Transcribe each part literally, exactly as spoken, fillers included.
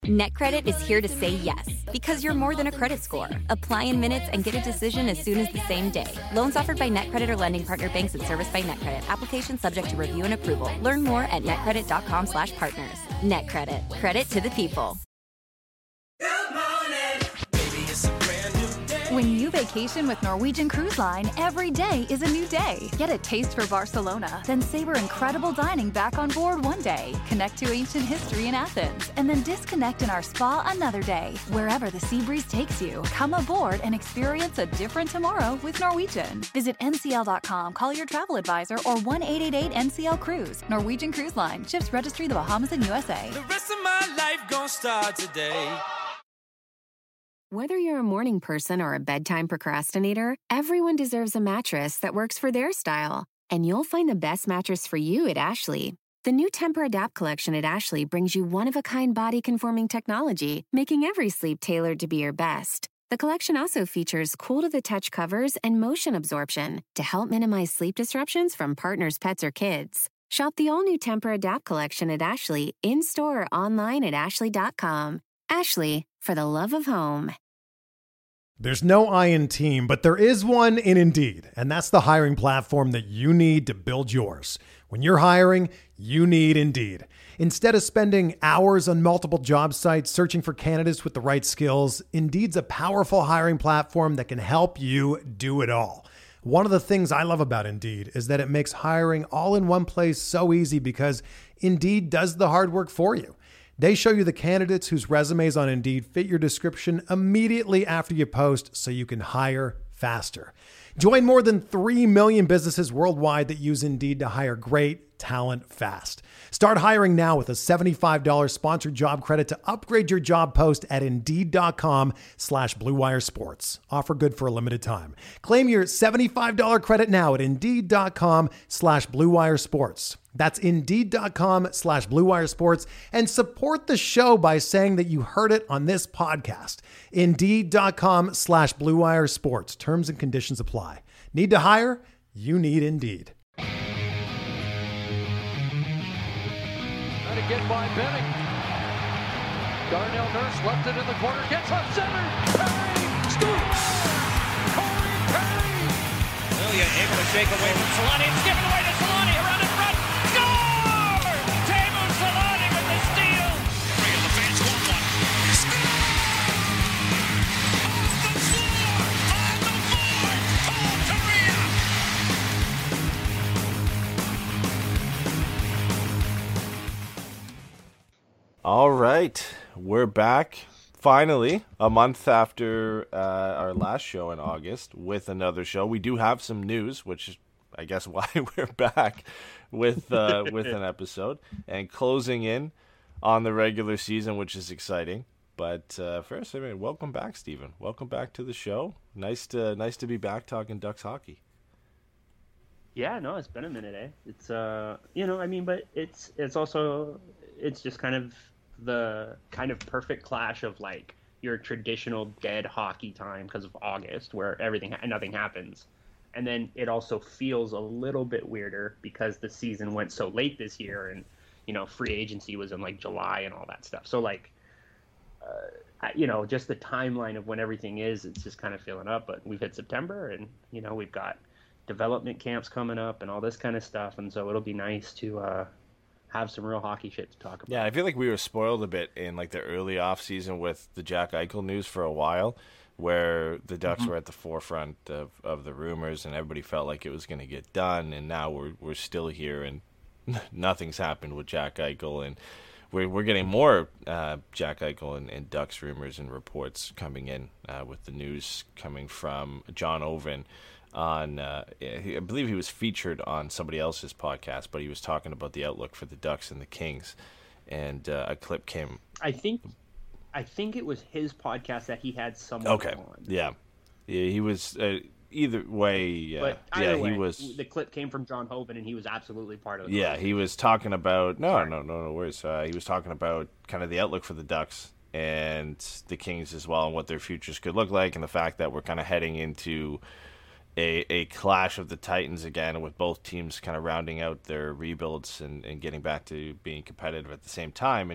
NetCredit is here to say yes, because you're more than a credit score. Apply in minutes and get a decision as soon as the same day. Loans offered by NetCredit or lending partner banks and serviced by NetCredit. Application subject to review and approval. Learn more at netcredit.com slash partners. NetCredit. Credit to the people. When you vacation with Norwegian Cruise Line, every day is a new day. Get a taste for Barcelona, then savor incredible dining back on board one day. Connect to ancient history in Athens, and then disconnect in our spa another day. Wherever the sea breeze takes you, come aboard and experience a different tomorrow with Norwegian. Visit N C L dot com, call your travel advisor, or one eight eight eight N C L Cruise. Norwegian Cruise Line. Ships registry the Bahamas and U S A. The rest of my life gon' start today. Whether you're a morning person or a bedtime procrastinator, everyone deserves a mattress that works for their style. And you'll find the best mattress for you at Ashley. The new Temper-Adapt collection at Ashley brings you one-of-a-kind body-conforming technology, making every sleep tailored to be your best. The collection also features cool-to-the-touch covers and motion absorption to help minimize sleep disruptions from partners, pets, or kids. Shop the all-new Temper-Adapt collection at Ashley, in-store or online at ashley dot com. Ashley, for the love of home. There's no I in team, but there is one in Indeed, and that's the hiring platform that you need to build yours. When you're hiring, you need Indeed. Instead of spending hours on multiple job sites searching for candidates with the right skills, Indeed's a powerful hiring platform that can help you do it all. One of the things I love about Indeed is that it makes hiring all in one place so easy because Indeed does the hard work for you. They show you the candidates whose resumes on Indeed fit your description immediately after you post so you can hire faster. Join more than three million businesses worldwide that use Indeed to hire great talent fast. Start hiring now with a seventy-five dollars sponsored job credit to upgrade your job post at Indeed.com slash Blue Wire Sports. Offer good for a limited time. Claim your seventy-five dollars credit now at Indeed.com slash Blue Wire Sports. That's Indeed.com slash Blue Wire Sports, and support the show by saying that you heard it on this podcast. Indeed.com slash Blue Wire Sports. Terms and conditions apply. Need to hire? You need Indeed. Trying to get by Benning. Darnell Nurse left it in the corner, gets left center. Perry scores! Corey Perry! Ilya able to shake away from Solani. It's given away to Solani around in front. Score! Teemu Solani with the steal. Three of the fans want one. Score! Off the floor! On the floor! Paul Kariya! All right, we're back finally a month after uh, our last show in August with another show. We do have some news, which is, I guess, why we're back with uh, with an episode and closing in on the regular season, which is exciting. But uh, first, I mean, welcome back, Stephen. Welcome back to the show. Nice to nice to be back talking Ducks hockey. Yeah, no, it's been a minute, eh? It's uh, you know, I mean, but it's it's also it's just kind of the kind of perfect clash of like your traditional dead hockey time because of August, where everything nothing happens, and then it also feels a little bit weirder because the season went so late this year, and you know, free agency was in like July and all that stuff. So like, uh, you know, just the timeline of when everything is, it's just kind of filling up. But we've hit September, and you know, we've got development camps coming up and all this kind of stuff, and so it'll be nice to uh, have some real hockey shit to talk about. Yeah, I feel like we were spoiled a bit in like the early off season with the Jack Eichel news for a while, where the Ducks mm-hmm. were at the forefront of, of the rumors and everybody felt like it was going to get done, and now we're we're still here and nothing's happened with Jack Eichel, and we're we're getting more uh, Jack Eichel and, and Ducks rumors and reports coming in uh, with the news coming from John Oven. On, uh, I believe he was featured on somebody else's podcast, but he was talking about the outlook for the Ducks and the Kings, and uh, a clip came. I think, I think it was his podcast that he had someone okay. on. Yeah, yeah, he was. Uh, either way, uh, but either yeah, way, he was. The clip came from John Hoven, and he was absolutely part of it. Yeah, he was talking about no, Sorry. no, no, no worries. Uh, he was talking about kind of the outlook for the Ducks and the Kings as well, and what their futures could look like, and the fact that we're kind of heading into A, a clash of the Titans again, with both teams kind of rounding out their rebuilds and, and getting back to being competitive at the same time. And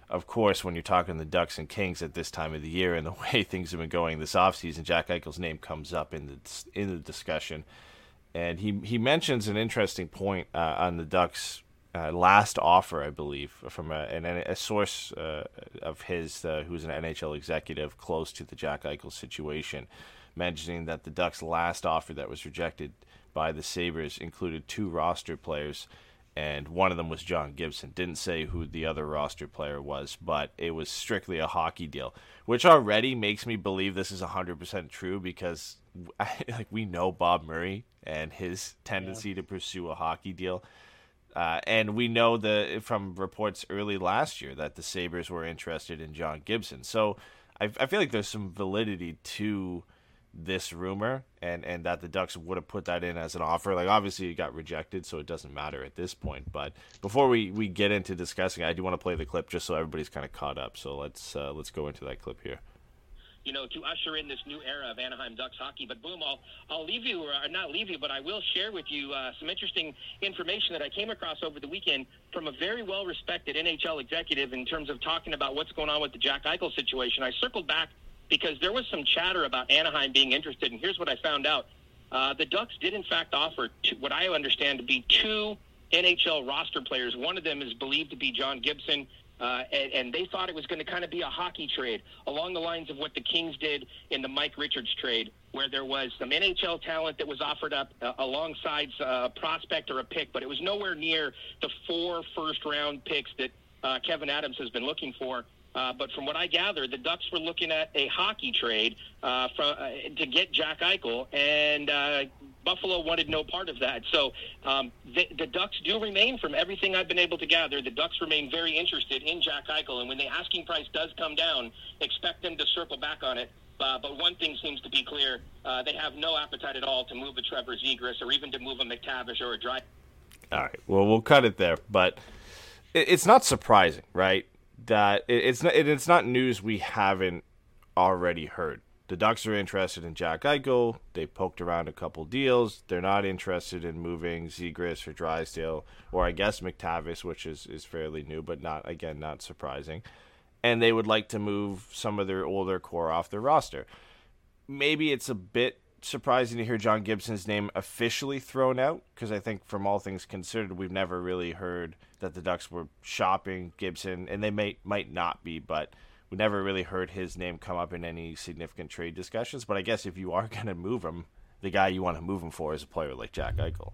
of course, when you're talking the Ducks and Kings at this time of the year and the way things have been going this offseason, Jack Eichel's name comes up in the in the discussion. And he he mentions an interesting point uh, on the Ducks' uh, last offer, I believe, from a, an, a source uh, of his uh, who's an N H L executive close to the Jack Eichel situation, mentioning that the Ducks' last offer that was rejected by the Sabres included two roster players, and one of them was John Gibson. Didn't say who the other roster player was, but it was strictly a hockey deal, which already makes me believe this is one hundred percent true because like we know Bob Murray and his tendency yeah. to pursue a hockey deal. Uh, and we know the from reports early last year that the Sabres were interested in John Gibson. So I, I feel like there's some validity to this rumor, and, and that the Ducks would have put that in as an offer. Like, obviously it got rejected, so it doesn't matter at this point. But before we, we get into discussing, I do want to play the clip just so everybody's kind of caught up. So let's uh, let's go into that clip here. You know, to usher in this new era of Anaheim Ducks hockey. But boom, I'll I'll leave you, or not leave you, but I will share with you uh, some interesting information that I came across over the weekend from a very well-respected N H L executive in terms of talking about what's going on with the Jack Eichel situation. I circled back because there was some chatter about Anaheim being interested, and here's what I found out. Uh, the Ducks did, in fact, offer two, what I understand to be two N H L roster players. One of them is believed to be John Gibson, uh, and, and they thought it was going to kind of be a hockey trade along the lines of what the Kings did in the Mike Richards trade, where there was some N H L talent that was offered up uh, alongside a prospect or a pick, but it was nowhere near the four first-round picks that uh, Kevin Adams has been looking for. Uh, but from what I gather, the Ducks were looking at a hockey trade uh, from, uh, to get Jack Eichel, and uh, Buffalo wanted no part of that. So um, the, the Ducks do remain, from everything I've been able to gather, the Ducks remain very interested in Jack Eichel. And when the asking price does come down, expect them to circle back on it. Uh, but one thing seems to be clear. Uh, they have no appetite at all to move a Trevor Zegras or even to move a McTavish or a Dry. All right, well, we'll cut it there. But it's not surprising, right? That it's not it's not news we haven't already heard. The Ducks are interested in Jack Eichel. They poked around a couple deals. They're not interested in moving Zegras or Drysdale, or I guess McTavish, which is, is fairly new, but not again not surprising. And they would like to move some of their older core off their roster. Maybe it's a bit surprising to hear John Gibson's name officially thrown out, because I think from all things considered, we've never really heard that the Ducks were shopping Gibson, and they may might not be, but we never really heard his name come up in any significant trade discussions. But I guess if you are going to move him, the guy you want to move him for is a player like Jack Eichel.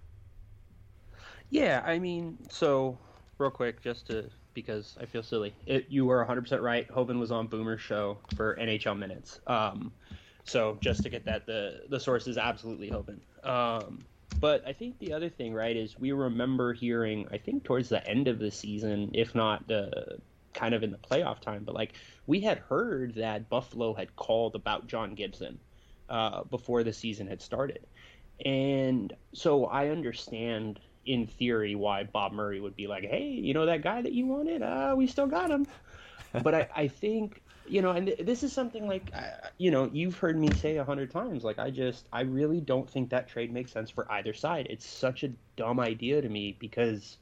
Yeah, I mean, so real quick, just to because I feel silly, it, you were one hundred percent right. Hoban was on Boomer's show for N H L Minutes. Um, so just to get that, the the source is absolutely Hoban. Um, but I think the other thing, right, is we remember hearing, I think towards the end of the season, if not the kind of in the playoff time, but like we had heard that Buffalo had called about John Gibson uh, before the season had started. And so I understand in theory why Bob Murray would be like, hey, you know, that guy that you wanted, uh, we still got him. But I, I think, you know, and th- this is something like, uh, you know, you've heard me say a hundred times, like, I just, I really don't think that trade makes sense for either side. It's such a dumb idea to me because,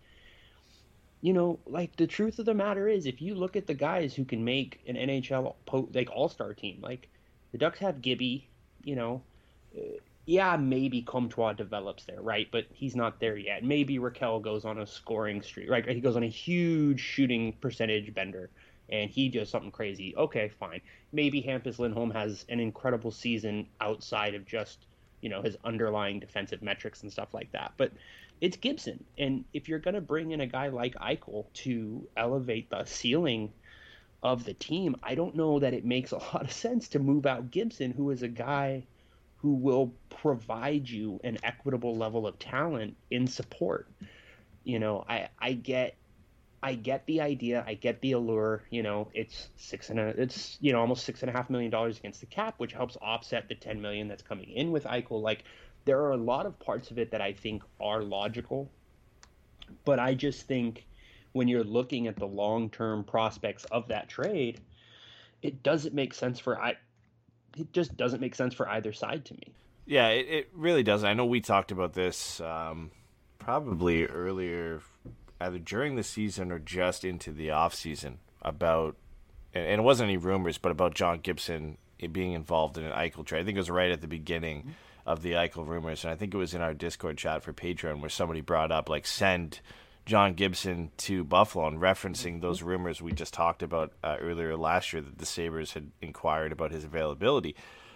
you know, like the truth of the matter is, if you look at the guys who can make an N H L po- like all-star team, like the Ducks have Gibby, you know, uh, yeah, maybe Comtois develops there, right? But he's not there yet. Maybe Raquel goes on a scoring streak, right? He goes on a huge shooting percentage bender, and he does something crazy. Okay, fine. Maybe Hampus Lindholm has an incredible season outside of just, you know, his underlying defensive metrics and stuff like that. But it's Gibson. And if you're going to bring in a guy like Eichel to elevate the ceiling of the team, I don't know that it makes a lot of sense to move out Gibson, who is a guy who will provide you an equitable level of talent in support. You know, I, I get, I get the idea. I get the allure. You know, it's six and a, it's, you know, almost six and a half million dollars against the cap, which helps offset the ten million that's coming in with Eichel. Like, there are a lot of parts of it that I think are logical, but I just think when you're looking at the long-term prospects of that trade, it doesn't make sense for I. It just doesn't make sense for either side to me. Yeah, it, it really doesn't. I know we talked about this um, probably earlier, either during the season or just into the off season, about, and, and it wasn't any rumors, but about John Gibson being involved in an Eichel trade. I think it was right at the beginning mm-hmm. of the Eichel rumors, and I think it was in our Discord chat for Patreon where somebody brought up, like, send John Gibson to Buffalo, and referencing those rumors we just talked about uh, earlier last year that the Sabres had inquired about his availability.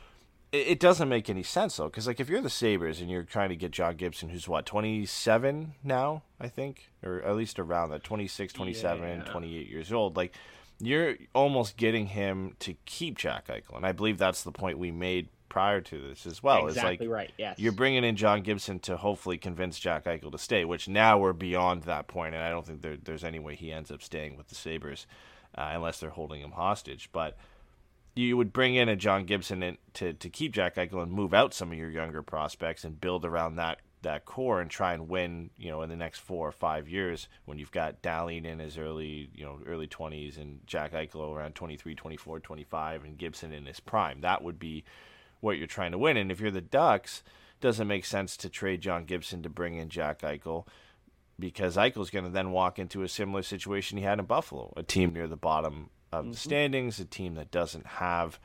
It, it doesn't make any sense, though, because, like, if you're the Sabres and you're trying to get John Gibson, who's, what, twenty-seven now, I think? Or at least around that, twenty-six, twenty-seven, yeah. twenty-eight years old, like, you're almost getting him to keep Jack Eichel, and I believe that's the point we made prior to this as well. Exactly it's like, right, yes. You're bringing in John Gibson to hopefully convince Jack Eichel to stay, which now we're beyond that point, and I don't think there, there's any way he ends up staying with the Sabres uh, unless they're holding him hostage. But you would bring in a John Gibson in to, to keep Jack Eichel and move out some of your younger prospects and build around that that core and try and win, you know, in the next four or five years when you've got Dahlin in his early, you know, early twenties and Jack Eichel around twenty-three, twenty-four, twenty-five and Gibson in his prime. That would be what you're trying to win. And if you're the Ducks, it doesn't make sense to trade John Gibson to bring in Jack Eichel, because Eichel's going to then walk into a similar situation he had in Buffalo, a team near the bottom of mm-hmm. the standings, a team that doesn't have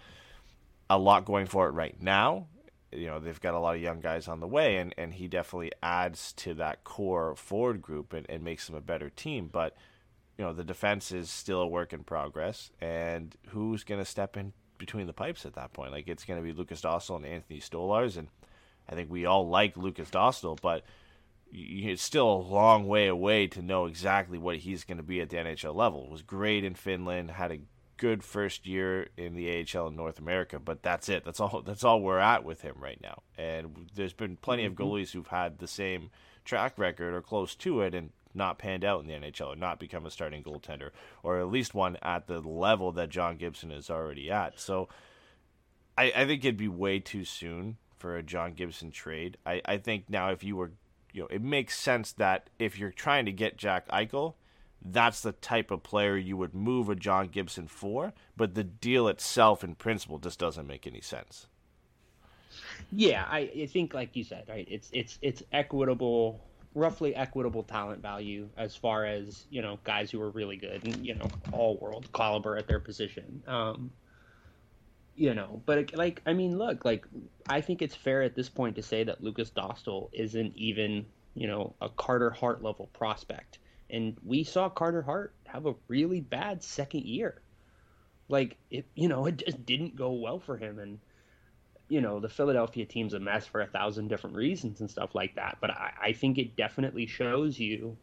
a lot going for it right now. You know, they've got a lot of young guys on the way, and, and he definitely adds to that core forward group and, and makes them a better team. But, you know, the defense is still a work in progress, and who's going to step in between the pipes at that point? Like, it's going to be Lucas Dostal and Anthony Stolarz, and I think we all like Lucas Dostal, but it's still a long way away to know exactly what he's going to be at the N H L level. Was great in Finland, had a good first year in the A H L in North America, but that's it. That's all. That's all we're at with him right now. And there's been plenty of goalies who've had the same track record or close to it and not panned out in the N H L or not become a starting goaltender, or at least one at the level that John Gibson is already at. So I, I think it'd be way too soon for a John Gibson trade. I, I think now if you were, you know, it makes sense that if you're trying to get Jack Eichel, that's the type of player you would move a John Gibson for, but the deal itself in principle just doesn't make any sense. Yeah, I, I think like you said, right, it's it's it's equitable, roughly equitable talent value as far as, you know, guys who are really good and, you know, all world caliber at their position. Um, you know, but it, like, I mean, look, like, I think it's fair at this point to say that Lucas Dostal isn't even, you know, a Carter Hart level prospect. And we saw Carter Hart have a really bad second year. Like, it, you know, it just didn't go well for him. And, you know, the Philadelphia team's a mess for a thousand different reasons and stuff like that. But I, I think it definitely shows you,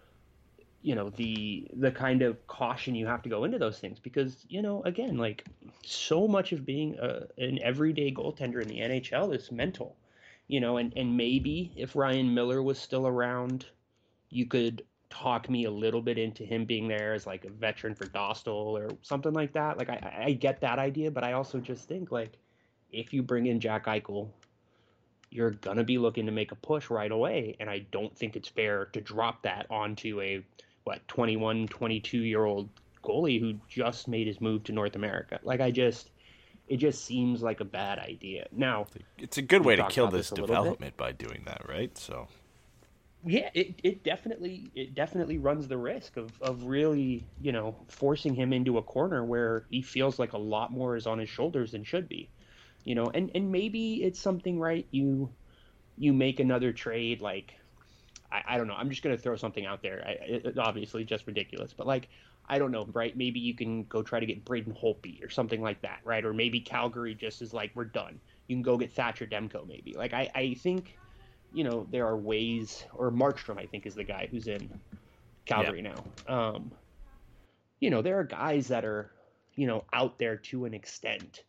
you know, the the kind of caution you have to go into those things. Because, you know, again, like, so much of being a, an everyday goaltender in the N H L is mental. You know, and, and maybe if Ryan Miller was still around, you could talk me a little bit into him being there as like a veteran for Dostal or something like that. Like, I, I get that idea, but I also just think, like, if you bring in Jack Eichel, you're going to be looking to make a push right away. And I don't think it's fair to drop that onto a, what, twenty-one, twenty-two-year-old goalie who just made his move to North America. Like, I just, it just seems like a bad idea. Now, it's a good way to kill this development by doing that, right? So... Yeah, it, it definitely it definitely runs the risk of, of really, you know, forcing him into a corner where he feels like a lot more is on his shoulders than should be, you know, and, and maybe it's something, right, you you make another trade, like, I, I don't know, I'm just going to throw something out there, I, it, obviously just ridiculous, but, like, I don't know, right, maybe you can go try to get Braden Holtby or something like that, right, or maybe Calgary just is like, we're done, you can go get Thatcher Demko maybe, like, I, I think... You know, there are ways, or Markstrom, I think, is the guy who's in Calgary yeah. now. Um, you know, there are guys that are, you know, out there to an extent,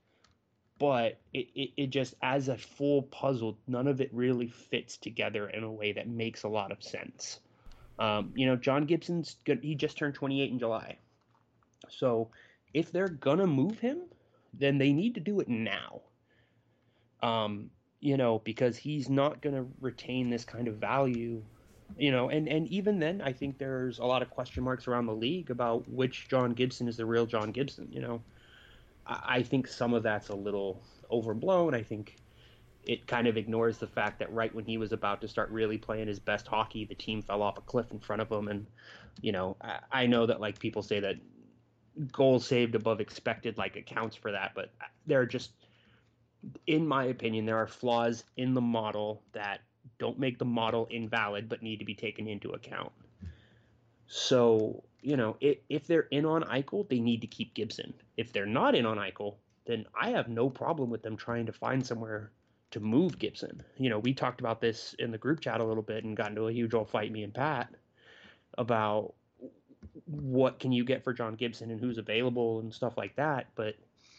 but it, it, it just, as a full puzzle, none of it really fits together in a way that makes a lot of sense. Um, you know, John Gibson's good. He just turned twenty-eight in July. So if they're going to move him, then they need to do it now. Um, You know, because he's not going to retain this kind of value, you know, and, and even then, I think there's a lot of question marks around the league about which John Gibson is the real John Gibson, you know. I, I think some of that's a little overblown. I think it kind of ignores the fact that right when he was about to start really playing his best hockey, the team fell off a cliff in front of him. And, you know, I, I know that, like, people say that goals saved above expected like accounts for that, but there are just, in my opinion, there are flaws in the model that don't make the model invalid but need to be taken into account. So, you know, if, if they're in on Eichel, they need to keep Gibson. If they're not in on Eichel, then I have no problem with them trying to find somewhere to move Gibson. You know, we talked about this in the group chat a little bit and got into a huge old fight, me and Pat, about what can you get for John Gibson and who's available and stuff like that. But,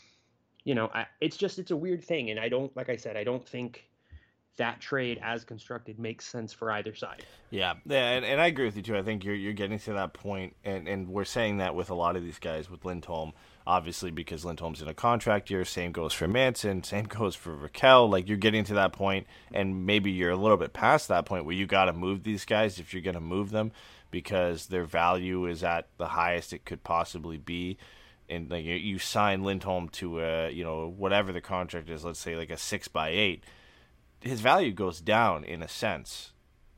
you know, I, it's just, it's a weird thing. And I don't, like I said, I don't think that trade as constructed makes sense for either side. Yeah, yeah, and, and I agree with you too. I think you're you're getting to that point, and, and we're saying that with a lot of these guys, with Lindholm, obviously because Lindholm's in a contract year. Same goes for Manson. Same goes for Raquel. Like, you're getting to that point, and maybe you're a little bit past that point where you got to move these guys if you're going to move them, because their value is at the highest it could possibly be. And like, you sign Lindholm to a, you know, whatever the contract is, let's say like a six by eight. His value goes down in a sense,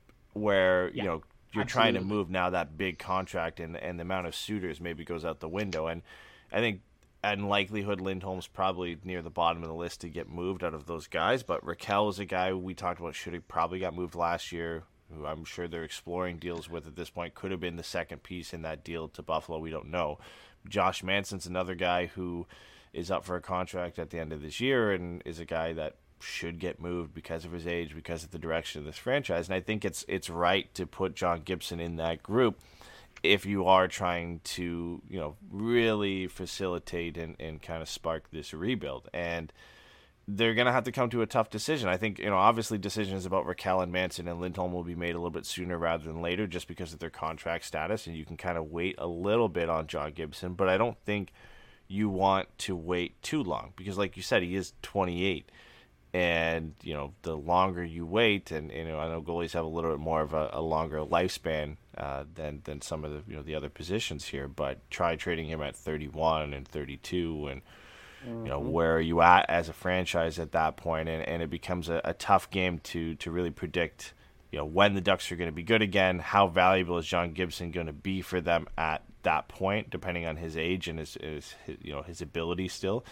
where yeah, you know you're absolutely trying to move now that big contract, and and the amount of suitors maybe goes out the window. And I think in likelihood Lindholm's probably near the bottom of the list to get moved out of those guys. But Raquel is a guy we talked about should have probably got moved last year, who I'm sure they're exploring deals with at this point. Could have been the second piece in that deal to Buffalo. We don't know. Josh Manson's another guy who is up for a contract at the end of this year, and is a guy that should get moved because of his age, because of the direction of this franchise. And I think it's it's right to put John Gibson in that group if you are trying to, you know, really facilitate and, and kind of spark this rebuild. And they're going to have to come to a tough decision. I think, you know, obviously decisions about Raquel and Manson and Lindholm will be made a little bit sooner rather than later, just because of their contract status, and you can kind of wait a little bit on John Gibson. But I don't think you want to wait too long, because like you said, he is twenty-eight. And, you know, the longer you wait, and, you know, I know goalies have a little bit more of a, a longer lifespan uh, than than some of the, you know, the other positions here, but try trading him at thirty-one and thirty-two, and, mm-hmm. you know, where are you at as a franchise at that point? And, and it becomes a, a tough game to, to really predict, you know, when the Ducks are going to be good again. How valuable is John Gibson going to be for them at that point, depending on his age and his, his, his you know, his ability still.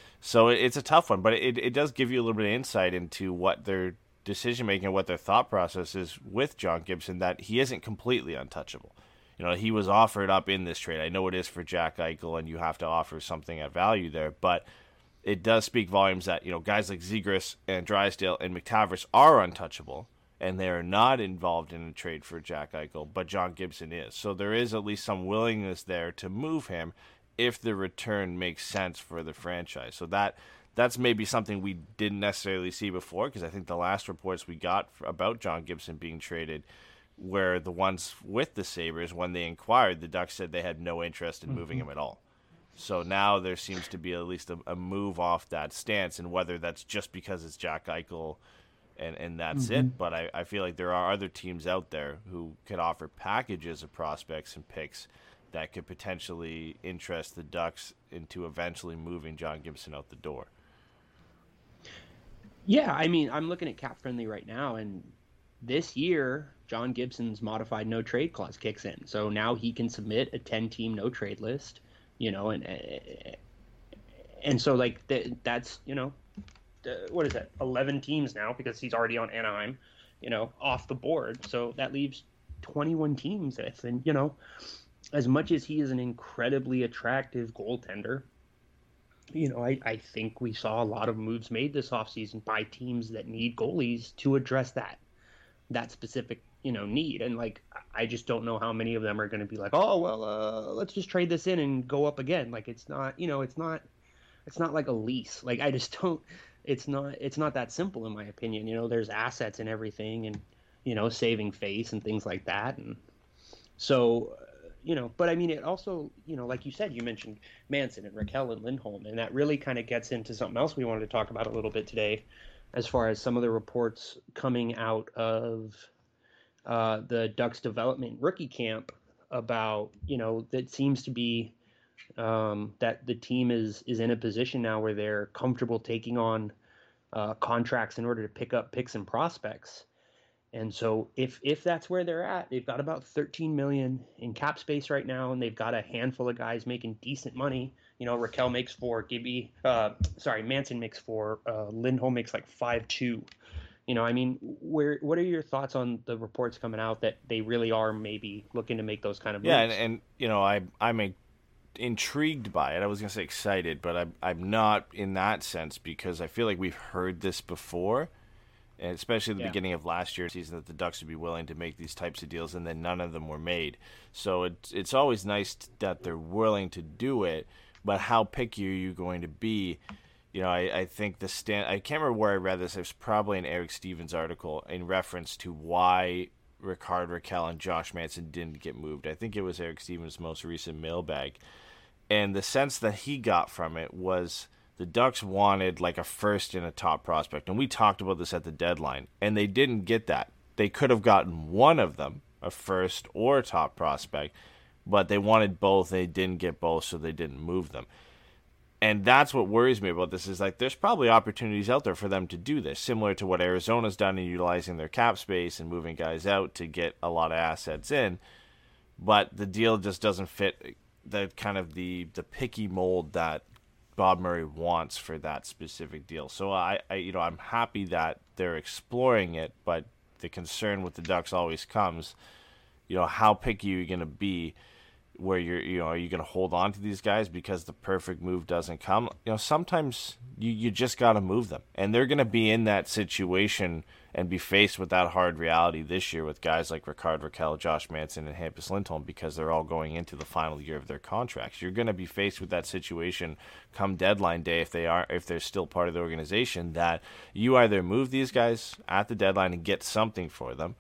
So it's a tough one, but it it does give you a little bit of insight into what their decision-making and what their thought process is with John Gibson, that he isn't completely untouchable. You know, he was offered up in this trade. I know it is for Jack Eichel, and you have to offer something at value there, but it does speak volumes that, you know, guys like Zegras and Drysdale and McTavish are untouchable, and they are not involved in a trade for Jack Eichel, but John Gibson is. So there is at least some willingness there to move him if the return makes sense for the franchise. So that that's maybe something we didn't necessarily see before, because I think the last reports we got about John Gibson being traded were the ones with the Sabres. When they inquired, the Ducks said they had no interest in moving mm-hmm. him at all. So now there seems to be at least a, a move off that stance, and whether that's just because it's Jack Eichel and, and that's mm-hmm. it. But I, I feel like there are other teams out there who could offer packages of prospects and picks that could potentially interest the Ducks into eventually moving John Gibson out the door. Yeah, I mean, I'm looking at Cap Friendly right now, and this year, John Gibson's modified no-trade clause kicks in. So now he can submit a ten-team no-trade list, you know, and and so, like, that's, you know, what is that, eleven teams now, because he's already on Anaheim, you know, off the board. So that leaves twenty-one teams, and, you know, as much as he is an incredibly attractive goaltender, you know, I, I think we saw a lot of moves made this offseason by teams that need goalies to address that, that specific, you know, need. And, like, I just don't know how many of them are going to be like, oh, well, uh, let's just trade this in and go up again. Like, it's not, you know, it's not, it's not like a lease. Like, I just don't, it's not, it's not that simple, in my opinion. You know, there's assets and everything, and, you know, saving face and things like that. And so, you know, but I mean, it also, you know, like you said, you mentioned Manson and Raquel and Lindholm, and that really kind of gets into something else we wanted to talk about a little bit today, as far as some of the reports coming out of uh, the Ducks development rookie camp about, you know, that seems to be um, that the team is, is in a position now where they're comfortable taking on uh, contracts in order to pick up picks and prospects. And so if if that's where they're at, they've got about thirteen million in cap space right now, and they've got a handful of guys making decent money. You know, Raquel makes four, Gibby, uh, sorry, Manson makes four, uh, Lindholm makes like five two. You know, I mean, where what are your thoughts on the reports coming out that they really are maybe looking to make those kind of moves? Yeah, and, and you know, I I'm a, intrigued by it. I was gonna say excited, but I'm I'm not in that sense because I feel like we've heard this before. And especially at the yeah. beginning of last year's season, that the Ducks would be willing to make these types of deals, and then none of them were made. So it's it's always nice that they're willing to do it, but how picky are you going to be? You know, I, I think the stand. I can't remember where I read this. It was probably an Eric Stevens article in reference to why Rickard Rakell and Josh Manson didn't get moved. I think it was Eric Stevens' most recent mailbag, and the sense that he got from it was the Ducks wanted like a first and a top prospect. And we talked about this at the deadline. And they didn't get that. They could have gotten one of them, a first or a top prospect. But they wanted both. They didn't get both, so they didn't move them. And that's what worries me about this is like there's probably opportunities out there for them to do this, similar to what Arizona's done in utilizing their cap space and moving guys out to get a lot of assets in. But the deal just doesn't fit the kind of the, the picky mold that Bob Murray wants for that specific deal. So I, I, you know, I'm happy that they're exploring it, but the concern with the Ducks always comes, you know, how picky are you going to be where you're, you know, are you going to hold on to these guys because the perfect move doesn't come? You know, sometimes you, you just got to move them, and they're going to be in that situation and be faced with that hard reality this year with guys like Rickard Rakell, Josh Manson, and Hampus Lindholm because they're all going into the final year of their contracts. You're going to be faced with that situation come deadline day if they are if they're still part of the organization, that you either move these guys at the deadline and get something for them,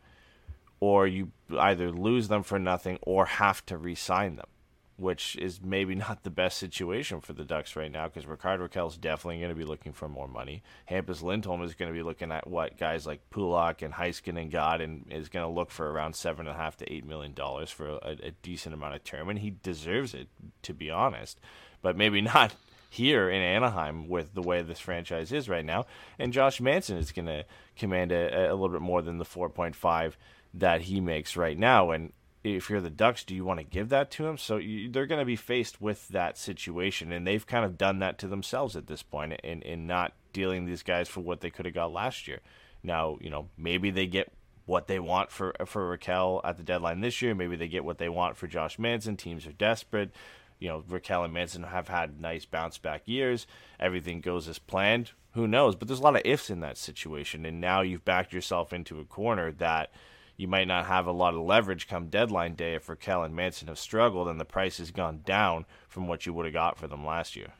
or you either lose them for nothing or have to re-sign them, which is maybe not the best situation for the Ducks right now because Rickard Rakell is definitely going to be looking for more money. Hampus Lindholm is going to be looking at what guys like Pulak and Heiskanen got and is going to look for around seven and a half to eight million dollars for a, a decent amount of term, and he deserves it, to be honest, but maybe not here in Anaheim with the way this franchise is right now. And Josh Manson is going to command a, a little bit more than the four point five that he makes right now, and if you're the Ducks, do you want to give that to him? So you, they're going to be faced with that situation, and they've kind of done that to themselves at this point in, in not dealing these guys for what they could have got last year. Now, you know, maybe they get what they want for for Rakell at the deadline this year. Maybe they get what they want for Josh Manson. Teams are desperate. You know, Rakell and Manson have had nice bounce-back years. Everything goes as planned. Who knows? But there's a lot of ifs in that situation, and now you've backed yourself into a corner that you might not have a lot of leverage come deadline day if Rakell and Manson have struggled and the price has gone down from what you would have got for them last year.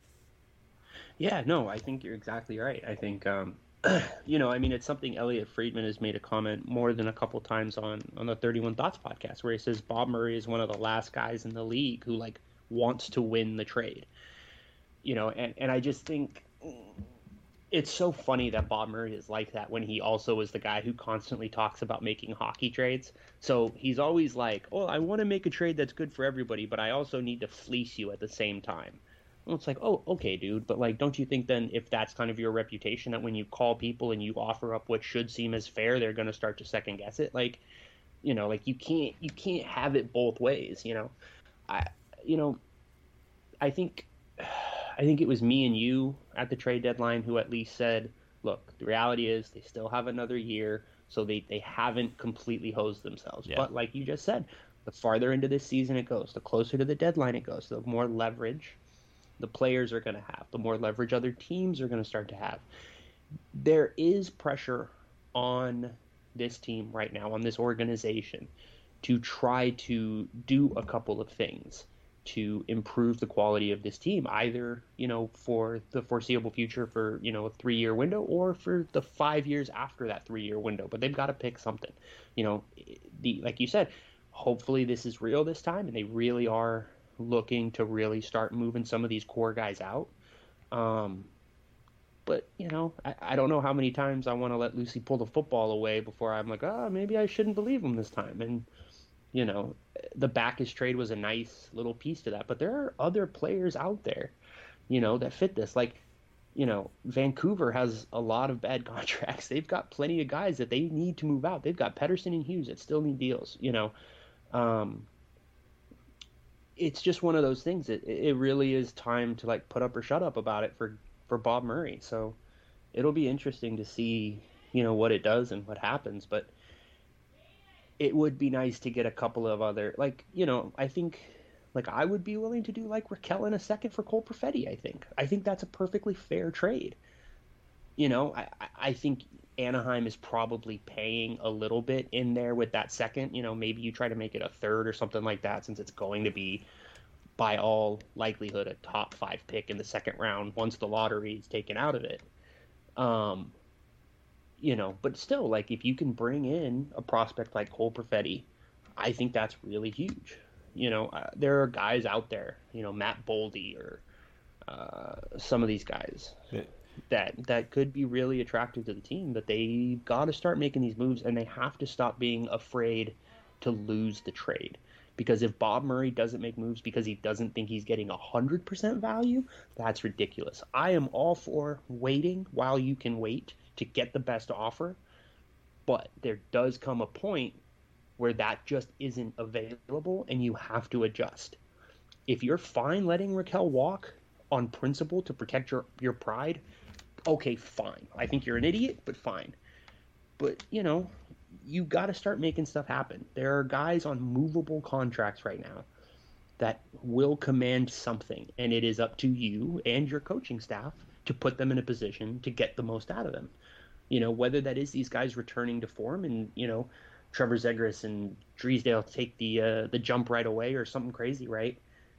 Yeah, no, I think you're exactly right. I think, um, you know, I mean, it's something Elliot Friedman has made a comment more than a couple times on, on the thirty-one Thoughts podcast, where he says Bob Murray is one of the last guys in the league who, like, wants to win the trade. You know, and, and I just think it's so funny that Bob Murray is like that when he also is the guy who constantly talks about making hockey trades. So he's always like, oh, I want to make a trade that's good for everybody, but I also need to fleece you at the same time. Well, it's like, oh, okay, dude. But, like, don't you think then if that's kind of your reputation, that when you call people and you offer up what should seem as fair, they're going to start to second guess it? Like, you know, like you can't, you can't have it both ways, you know? I, you know, I think... I think it was me and you at the trade deadline who at least said, look, the reality is they still have another year, so they, they haven't completely hosed themselves. Yeah. But like you just said, the farther into this season it goes, the closer to the deadline it goes, the more leverage the players are going to have, the more leverage other teams are going to start to have. There is pressure on this team right now, on this organization, to try to do a couple of things to improve the quality of this team, either, you know, for the foreseeable future for, you know, a three-year window or for the five years after that three-year window. But they've got to pick something. You know, the like you said, hopefully this is real this time and they really are looking to really start moving some of these core guys out. Um, but, you know, I, I don't know how many times I want to let Lucy pull the football away before I'm like, oh, maybe I shouldn't believe him this time. And, you know, the Backes trade was a nice little piece to that. But there are other players out there, you know, that fit this. Like, you know, Vancouver has a lot of bad contracts. They've got plenty of guys that they need to move out. They've got Pettersson and Hughes that still need deals, you know. Um, it's just one of those things. It, it really is time to, like, put up or shut up about it for, for Bob Murray. So it'll be interesting to see, you know, what it does and what happens. But it would be nice to get a couple of other, like, you know, I think, like, I would be willing to do, like, Raquel in a second for Cole Perfetti, I think. I think that's a perfectly fair trade. You know, I, I think Anaheim is probably paying a little bit in there with that second. You know, maybe you try to make it a third or something like that, since it's going to be, by all likelihood, a top five pick in the second round once the lottery is taken out of it. Um, you know, but still, like, if you can bring in a prospect like Cole Perfetti, I think that's really huge. You know, uh, there are guys out there, you know, Matt Boldy or uh, some of these guys yeah. that that could be really attractive to the team, but they've got to start making these moves, and they have to stop being afraid to lose the trade. Because if Bob Murray doesn't make moves because he doesn't think he's getting one hundred percent value, that's ridiculous. I am all for waiting while you can wait to get the best offer, but there does come a point where that just isn't available and you have to adjust. If you're fine letting Raquel walk on principle to protect your, your pride, okay, fine. I think you're an idiot, but fine. But, you know, you got to start making stuff happen. There are guys on movable contracts right now that will command something, and it is up to you and your coaching staff to put them in a position to get the most out of them. You know, whether that is these guys returning to form and, you know, Trevor Zegras and Drysdale take the uh, the jump right away or something crazy, right?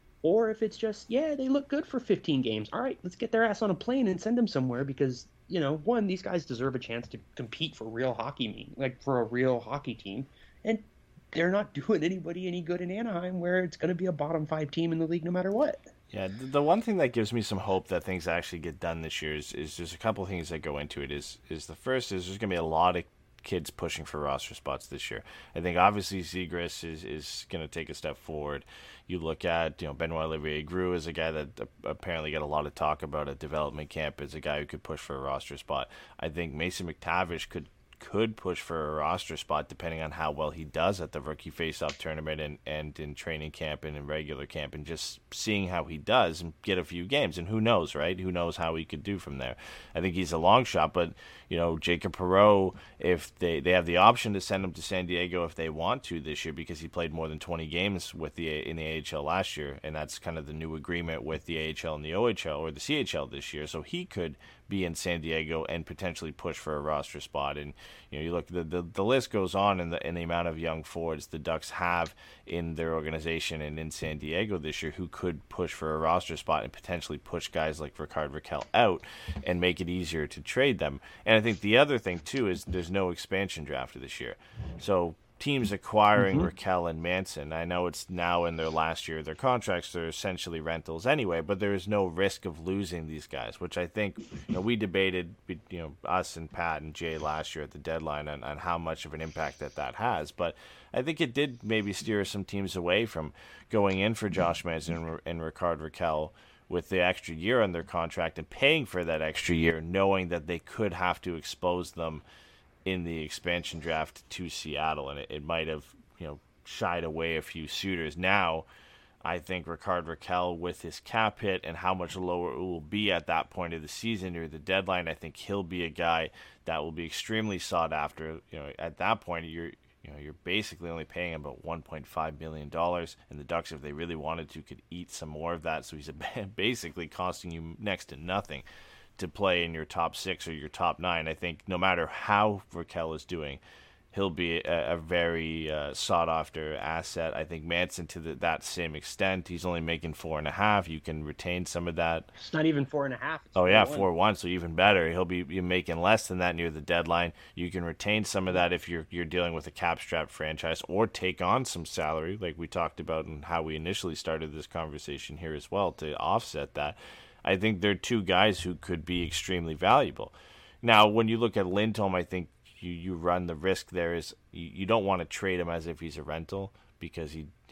Or if it's just, yeah, they look good for fifteen games. All right, let's get their ass on a plane and send them somewhere because, you know, one, these guys deserve a chance to compete for real hockey mean, like for a real hockey team. And they're not doing anybody any good in Anaheim where it's going to be a bottom five team in the league no matter what. Yeah, the one thing that gives me some hope that things actually get done this year is, is there's a couple of things that go into it. Is is the first is there's going to be a lot of kids pushing for roster spots this year. I think obviously Zegras is, is going to take a step forward. You look at, you know, Benoit Olivier-Groulx is a guy that apparently got a lot of talk about at development camp as a guy who could push for a roster spot. I think Mason McTavish could could push for a roster spot depending on how well he does at the rookie face-off tournament and, and in training camp and in regular camp, and just seeing how he does and get a few games. And who knows, right? Who knows how he could do from there. I think he's a long shot, but, you know, Jacob Perreault, if they, they have the option to send him to San Diego if they want to this year because he played more than twenty games with the in the A H L last year, and that's kind of the new agreement with the A H L and the O H L or the C H L this year. So he could be in San Diego and potentially push for a roster spot. And, you know, you look, the, the, the list goes on in the in the amount of young forwards the Ducks have in their organization and in San Diego this year who could push for a roster spot and potentially push guys like Rickard Rakell out and make it easier to trade them. And I think the other thing, too, is there's no expansion draft this year. So teams acquiring mm-hmm. Raquel and Manson, I know it's now in their last year of their contracts, they're essentially rentals anyway, but there is no risk of losing these guys, which I think, you know, we debated, you know, us and Pat and Jay last year at the deadline on, on how much of an impact that that has. But I think it did maybe steer some teams away from going in for Josh Manson and, and Rickard Rakell with the extra year on their contract and paying for that extra year, knowing that they could have to expose them in the expansion draft to Seattle, and it, it might have, you know, shied away a few suitors. Now, I think Rickard Rakell, with his cap hit and how much lower it will be at that point of the season or the deadline, I think he'll be a guy that will be extremely sought after. You know, at that point, you're you know you're basically only paying about one point five million dollars, and the Ducks, if they really wanted to, could eat some more of that. So he's basically costing you next to nothing to play in your top six or your top nine. I think no matter how Rakell is doing, he'll be a, a very uh, sought-after asset. I think Manson, to the, that same extent, he's only making four and a half. You can retain some of that. It's not even four and a half. It's oh yeah, four one. So even better. He'll be you're making less than that near the deadline. You can retain some of that if you're you're dealing with a cap-strapped franchise, or take on some salary, like we talked about and how we initially started this conversation here as well, to offset that. I think they're two guys who could be extremely valuable. Now, when you look at Lindholm, I think you, you run the risk there is you, you don't want to trade him as if he's a rental, because he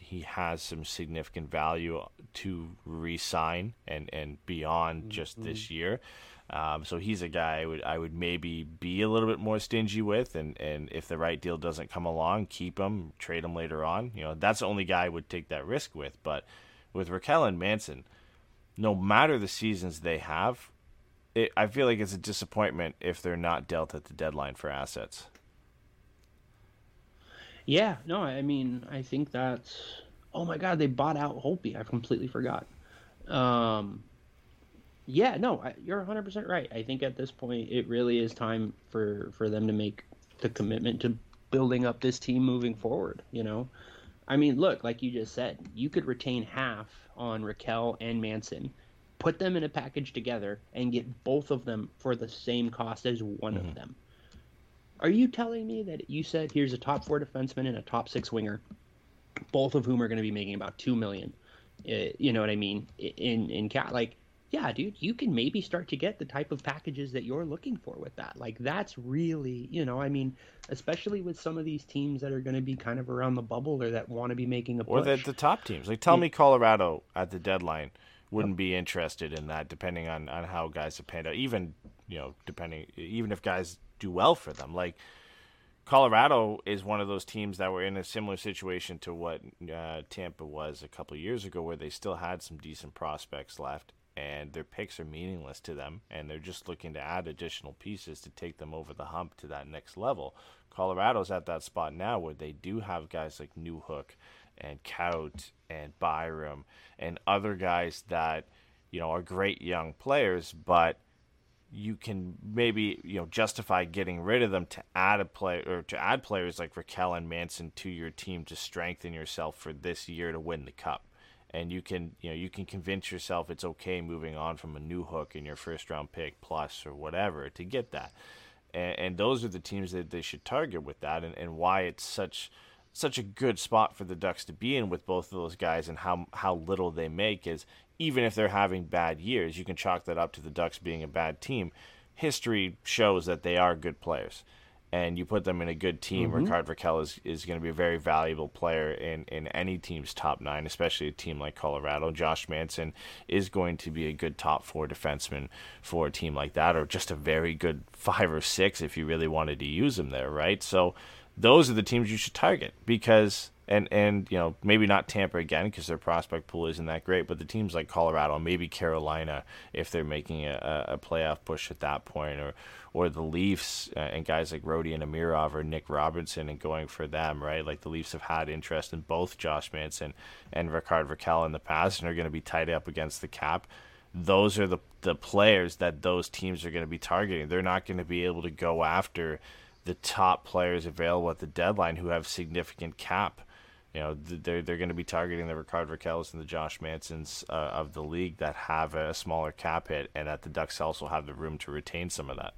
he has some significant value to re-sign and, and beyond mm-hmm. just this year. Um, so he's a guy I would I would maybe be a little bit more stingy with, and, and if the right deal doesn't come along, keep him, trade him later on. You know, that's the only guy I would take that risk with. But with Rakell and Manson, no matter the seasons they have, it, I feel like it's a disappointment if they're not dealt at the deadline for assets. Yeah, no, I mean, I think that's... Oh my God, they bought out Holtby. I completely forgot. Um... Yeah, no, you're one hundred percent right. I think at this point, it really is time for, for them to make the commitment to building up this team moving forward, you know? I mean, look, like you just said, you could retain half on Rakell and Manson, put them in a package together, and get both of them for the same cost as one mm-hmm. of them. Are you telling me that you said, here's a top four defenseman and a top six winger, both of whom are going to be making about two million dollars, uh, you know what I mean, in, in cat, like, yeah, dude, you can maybe start to get the type of packages that you're looking for with that. Like, that's really, you know, I mean, especially with some of these teams that are going to be kind of around the bubble or that want to be making a push. Or the, the top teams. Like, tell yeah. me Colorado at the deadline wouldn't be interested in that, depending on, on how guys have panned out. Even, you know, depending, even if guys do well for them. Like, Colorado is one of those teams that were in a similar situation to what uh, Tampa was a couple of years ago, where they still had some decent prospects left, and their picks are meaningless to them, and they're just looking to add additional pieces to take them over the hump to that next level. Colorado's at that spot now where they do have guys like Newhook and Kaut and Byram and other guys that, you know, are great young players, but you can maybe, you know, justify getting rid of them to add a play or to add players like Rakell and Manson to your team to strengthen yourself for this year to win the cup. And you can, you know, you can convince yourself it's okay moving on from a Newhook in your first round pick plus or whatever to get that. And, and those are the teams that they should target with that, and, and why it's such such a good spot for the Ducks to be in with both of those guys, and how how little they make is, even if they're having bad years, you can chalk that up to the Ducks being a bad team. History shows that they are good players. And you put them in a good team, mm-hmm. Rickard Rakell is, is going to be a very valuable player in, in any team's top nine, especially a team like Colorado. Josh Manson is going to be a good top four defenseman for a team like that, or just a very good five or six if you really wanted to use him there, right? So those are the teams you should target, because and and you know, maybe not Tampa again because their prospect pool isn't that great, but the teams like Colorado, maybe Carolina if they're making a, a playoff push at that point, or or the Leafs uh, and guys like Rodion Amirov or Nick Robinson and going for them, right? Like, the Leafs have had interest in both Josh Manson and Rickard Rakell in the past and are going to be tied up against the cap. Those are the the players that those teams are going to be targeting. They're not going to be able to go after the top players available at the deadline who have significant cap. You know, they're they're going to be targeting the Rickard Rakells and the Josh Mansons uh, of the league that have a smaller cap hit, and that the Ducks also have the room to retain some of that.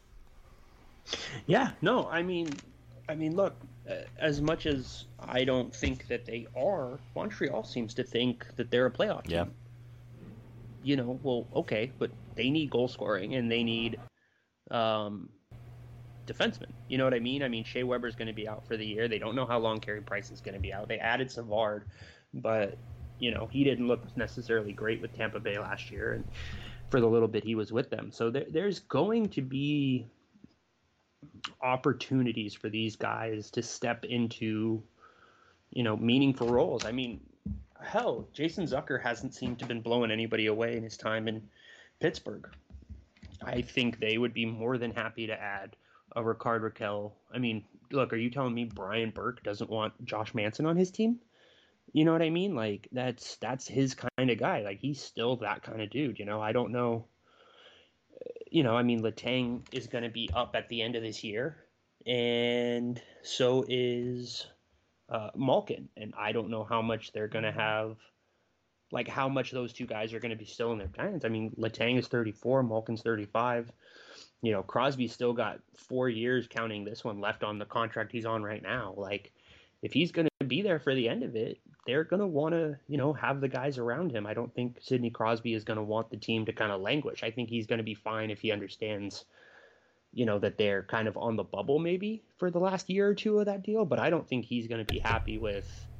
Yeah, no, I mean, I mean, look, as much as I don't think that they are, Montreal seems to think that they're a playoff team. Yeah. You know, well, okay, but they need goal scoring and they need um, defensemen. You know what I mean? I mean, Shea Weber's going to be out for the year. They don't know how long Carey Price is going to be out. They added Savard, but, you know, he didn't look necessarily great with Tampa Bay last year, and for the little bit he was with them. So there, there's going to be opportunities for these guys to step into, you know, meaningful roles. I mean, hell, Jason Zucker hasn't seemed to been blowing anybody away in his time in Pittsburgh. I think they would be more than happy to add a Rickard Rakell. I mean, look, are you telling me Brian Burke doesn't want Josh Manson on his team? You know what I mean? Like, that's that's his kind of guy. Like, he's still that kind of dude, you know? I don't know. You know, I mean, Letang is going to be up at the end of this year, and so is uh, Malkin. And I don't know how much they're going to have, like how much those two guys are going to be still in their plans. I mean, Letang is thirty-four, Malkin's thirty-five. You know, Crosby's still got four years, counting this one, left on the contract he's on right now. Like, if he's going to be there for the end of it, they're going to want to, you know, have the guys around him. I don't think Sidney Crosby is going to want the team to kind of languish. I think he's going to be fine if he understands, you know, that they're kind of on the bubble maybe for the last year or two of that deal. But I don't think he's going to be happy with,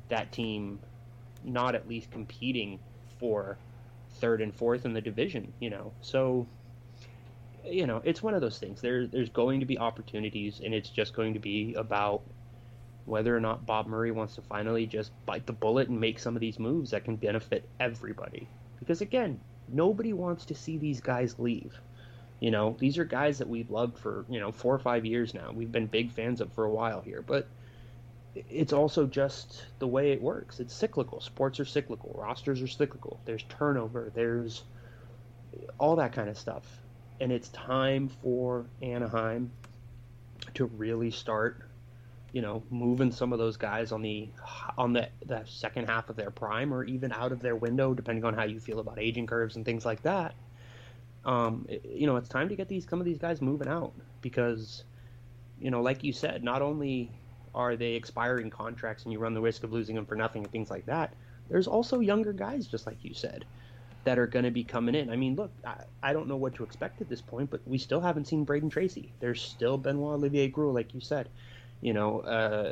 that team not at least competing for third and fourth in the division, you know. So, you know, it's one of those things. There, there's going to be opportunities, and it's just going to be about whether or not Bob Murray wants to finally just bite the bullet and make some of these moves that can benefit everybody. Because, again, nobody wants to see these guys leave. You know, these are guys that we've loved for, you know, four or five years now. We've been big fans of for a while here. But it's also just the way it works. It's cyclical. Sports are cyclical. Rosters are cyclical. There's turnover. There's all that kind of stuff. And it's time for Anaheim to really start, you know, moving some of those guys on the on the, the second half of their prime, or even out of their window, depending on how you feel about aging curves and things like that. Um, it, you know, it's time to get these some of these guys moving out, because, you know, like you said, not only are they expiring contracts and you run the risk of losing them for nothing and things like that, there's also younger guys, just like you said, that are going to be coming in. I mean, look, I, I don't know what to expect at this point, but we still haven't seen Braden Tracy. There's still Benoit Olivier Groulx, like you said. You know, uh,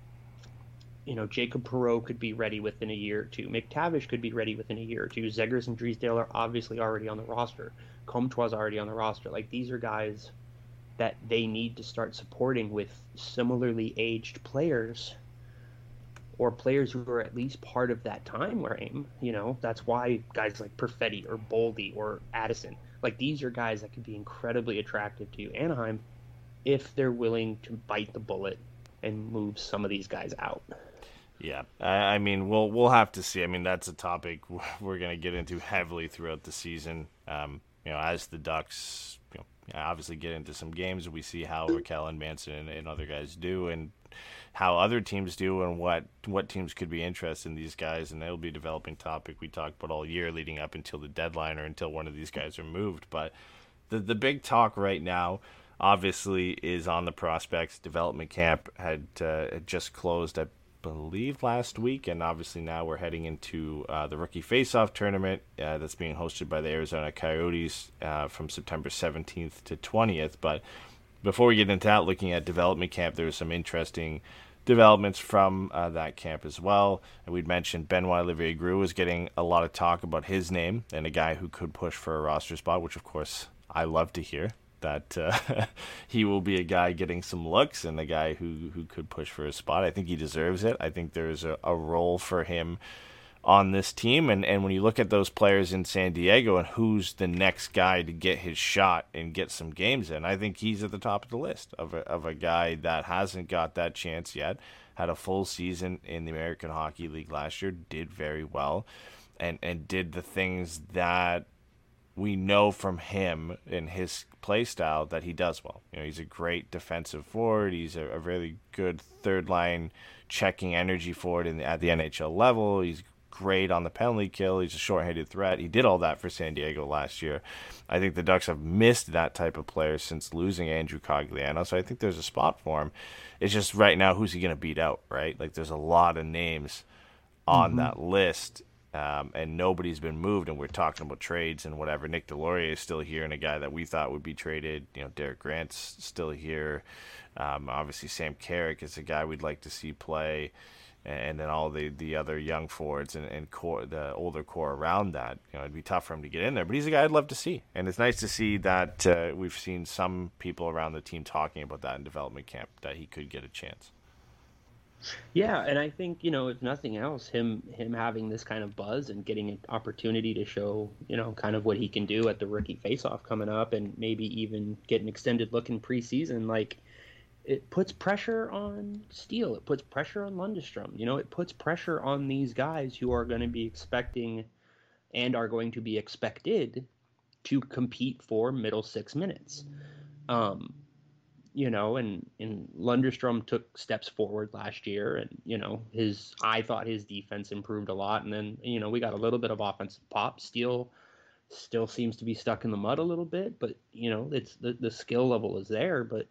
you know, Jacob Perreault could be ready within a year or two. McTavish could be ready within a year or two. Zegras and Drysdale are obviously already on the roster. Comtois is already on the roster. Like, these are guys that they need to start supporting with similarly aged players, or players who are at least part of that time frame. You know, that's why guys like Perfetti or Boldy or Addison, like, these are guys that could be incredibly attractive to Anaheim if they're willing to bite the bullet and move some of these guys out. Yeah, I mean, we'll we'll have to see. I mean, that's a topic we're going to get into heavily throughout the season. Um, you know, as the Ducks, you know, obviously get into some games, we see how Raquel and Manson and, and other guys do, and how other teams do, and what what teams could be interested in these guys, and it'll be a developing topic we talk about all year leading up until the deadline, or until one of these guys are moved. But the the big talk right now, obviously, is on the prospects. Development camp had, uh, had just closed, I believe, last week, and obviously now we're heading into uh, the Rookie Face-Off tournament uh, that's being hosted by the Arizona Coyotes uh, from September seventeenth to twentieth. But before we get into that, looking at development camp, there was some interesting developments from uh, that camp as well. And we'd mentioned Benoit Olivier Groulx was getting a lot of talk about his name, and a guy who could push for a roster spot, which of course I love to hear. That uh, he will be a guy getting some looks, and a guy who, who could push for a spot. I think he deserves it. I think there's a, a role for him on this team. And, and when you look at those players in San Diego and who's the next guy to get his shot and get some games in, I think he's at the top of the list of a, of a guy that hasn't got that chance yet, had a full season in the American Hockey League last year, did very well, and, and did the things that we know from him in his play style that he does well. You know, he's a great defensive forward. He's a, a really good third line checking energy forward in the, at the N H L level. He's great on the penalty kill. He's a short-handed threat. He did all that for San Diego last year. I think the Ducks have missed that type of player since losing Andrew Cogliano, so I think there's a spot for him. It's just right now, who's he going to beat out, right? Like, there's a lot of names on mm-hmm. that list. Um, and nobody's been moved, and we're talking about trades and whatever. Nick Deslauriers is still here, and a guy that we thought would be traded. You know, Derek Grant's still here. Um, obviously, Sam Carrick is a guy we'd like to see play, and then all the, the other young forwards and, and core, the older core around that. You know, it'd be tough for him to get in there, but he's a guy I'd love to see, and it's nice to see that uh, we've seen some people around the team talking about that in development camp, that he could get a chance. Yeah, and I think, you know, if nothing else, him him having this kind of buzz and getting an opportunity to show, you know, kind of what he can do at the Rookie Face-Off coming up, and maybe even get an extended look in preseason, like, it puts pressure on Steele. It puts pressure on Lundestrom. You know, it puts pressure on these guys who are going to be expecting and are going to be expected to compete for middle six minutes. Um You know, and, and Lundestrom took steps forward last year, and, you know, his I thought his defense improved a lot, and then, you know, we got a little bit of offensive pop. Steele still seems to be stuck in the mud a little bit, but, you know, it's the, the skill level is there, but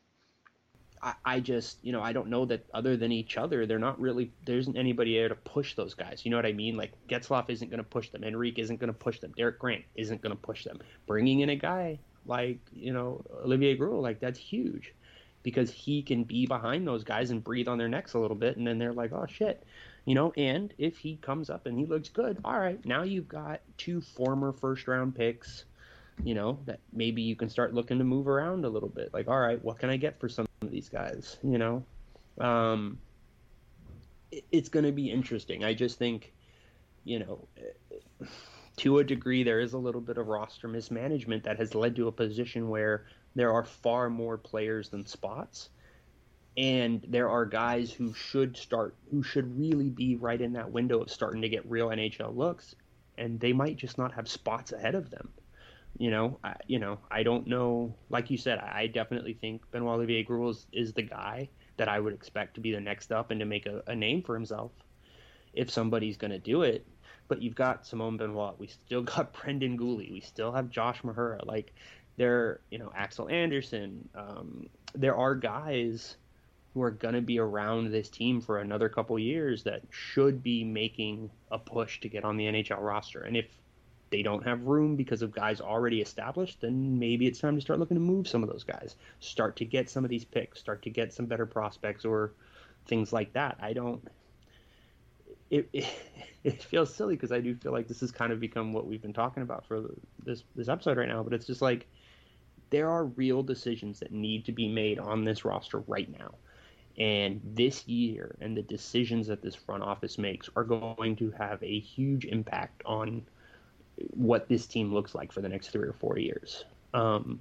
I, I just, you know, I don't know that other than each other, they're not really, there isn't anybody there to push those guys. You know what I mean? Like, Getzlaf isn't going to push them. Enrique isn't going to push them. Derek Grant isn't going to push them. Bringing in a guy like, you know, Olivier Groulx, like, that's huge, because he can be behind those guys and breathe on their necks a little bit, and then they're like, oh shit, You know, and if he comes up and he looks good, all right, now you've got two former first round picks, you know, that maybe you can start looking to move around a little bit. Like, all right, what can I get for some of these guys? You know, um, it, it's going to be interesting. I just think, you know, to a degree, there is a little bit of roster mismanagement that has led to a position where there are far more players than spots. And there are guys who should start, who should really be right in that window of starting to get real N H L looks, and they might just not have spots ahead of them. You know, I, you know, I don't know. Like you said, I definitely think Benoit Olivier Groulx is, is the guy that I would expect to be the next up and to make a, a name for himself if somebody's going to do it. But you've got Simone Benoit. We still got Brendan Gooley. We still have Josh Mahura. Like, there, you know, Axel Anderson. Um, there are guys who are going to be around this team for another couple years that should be making a push to get on the N H L roster. And if they don't have room because of guys already established, then maybe it's time to start looking to move some of those guys, start to get some of these picks, start to get some better prospects or things like that. I don't, it, it, it feels silly because I do feel like this has kind of become what we've been talking about for this, this episode right now, but it's just like, there are real decisions that need to be made on this roster right now. And this year and the decisions that this front office makes are going to have a huge impact on what this team looks like for the next three or four years. Um,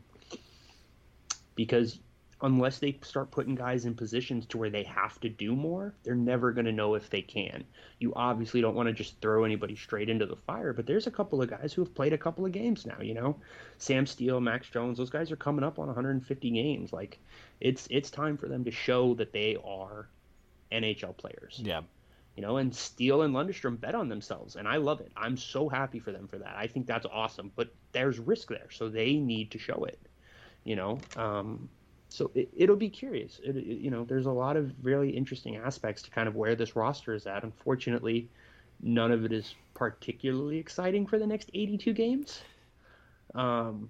because unless they start putting guys in positions to where they have to do more, they're never going to know if they can. You obviously don't want to just throw anybody straight into the fire, but there's a couple of guys who have played a couple of games now, you know, Sam Steele, Max Jones, those guys are coming up on one hundred fifty games. Like, it's, it's time for them to show that they are N H L players. Yeah. You know, and Steele and Lundestrom bet on themselves, and I love it. I'm so happy for them for that. I think that's awesome, but there's risk there, so they need to show it, you know. Um, So it, it'll be curious. It, it, you know, there's a lot of really interesting aspects to kind of where this roster is at. Unfortunately, none of it is particularly exciting for the next eighty-two games. Um,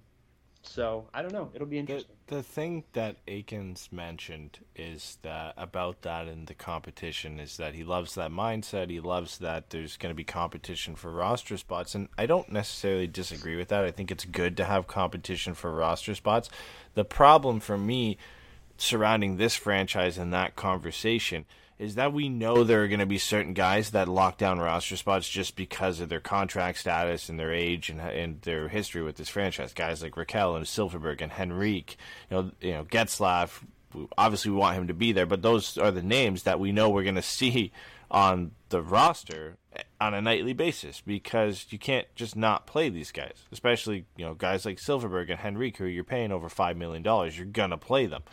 so I don't know. It'll be interesting. The, the thing that Akins mentioned is that about that in the competition is that he loves that mindset. He loves that there's going to be competition for roster spots. And I don't necessarily disagree with that. I think it's good to have competition for roster spots. The problem for me surrounding this franchise and that conversation is that we know there are going to be certain guys that lock down roster spots just because of their contract status and their age and, and their history with this franchise. Guys like Raquel and Silfverberg and Henrique, you know, you know, Getzlaf. Obviously, we want him to be there, but those are the names that we know we're going to see on the roster on a nightly basis because you can't just not play these guys, especially, you know, guys like Silfverberg and Henrique who you're paying over five million dollars. You're going to play them.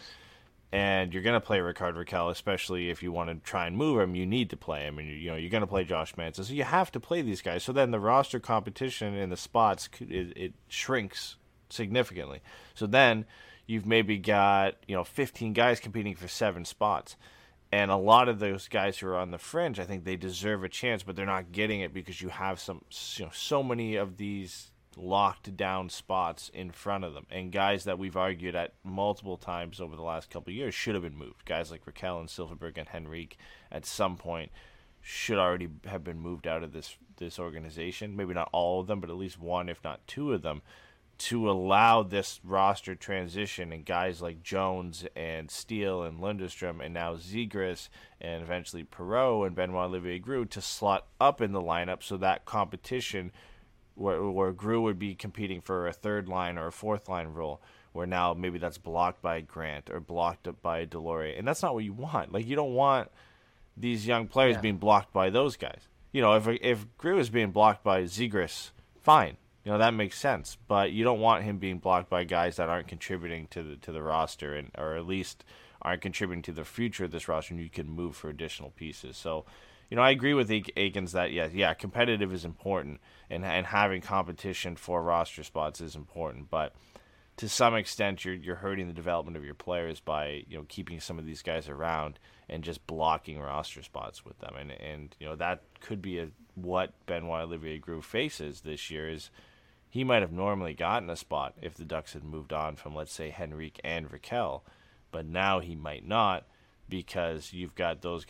And you're going to play Rickard Rakell, especially if you want to try and move him. You need to play him, and you know you're going to play Josh Manson. So you have to play these guys. So then the roster competition in the spots it, it shrinks significantly. So then you've maybe got you know fifteen guys competing for seven spots, and a lot of those guys who are on the fringe, I think they deserve a chance, but they're not getting it because you have some you know so many of these locked down spots in front of them, and guys that we've argued at multiple times over the last couple of years should have been moved. Guys like Raquel and Silfverberg and Henrique at some point should already have been moved out of this this organization. Maybe not all of them, but at least one, if not two of them, to allow this roster transition and guys like Jones and Steele and Lundestrom and now Zegras and eventually Perreault and Benoit Olivier Groulx to slot up in the lineup so that competition where, where Groulx would be competing for a third line or a fourth line role, where now maybe that's blocked by Grant or blocked up by Deslauriers. And that's not what you want. Like, you don't want these young players yeah. being blocked by those guys. You know, if if Groulx is being blocked by Zegras, fine. You know, that makes sense. But you don't want him being blocked by guys that aren't contributing to the to the roster, and or at least aren't contributing to the future of this roster, and you can move for additional pieces. So, you know, I agree with Akins that, yeah, yeah, competitive is important, and and having competition for roster spots is important. But to some extent, you're you're hurting the development of your players by, you know, keeping some of these guys around and just blocking roster spots with them. And, and you know, that could be a, what Benoit Olivier Groulx faces this year is he might have normally gotten a spot if the Ducks had moved on from, let's say, Henrique and Raquel, but now he might not because you've got those guys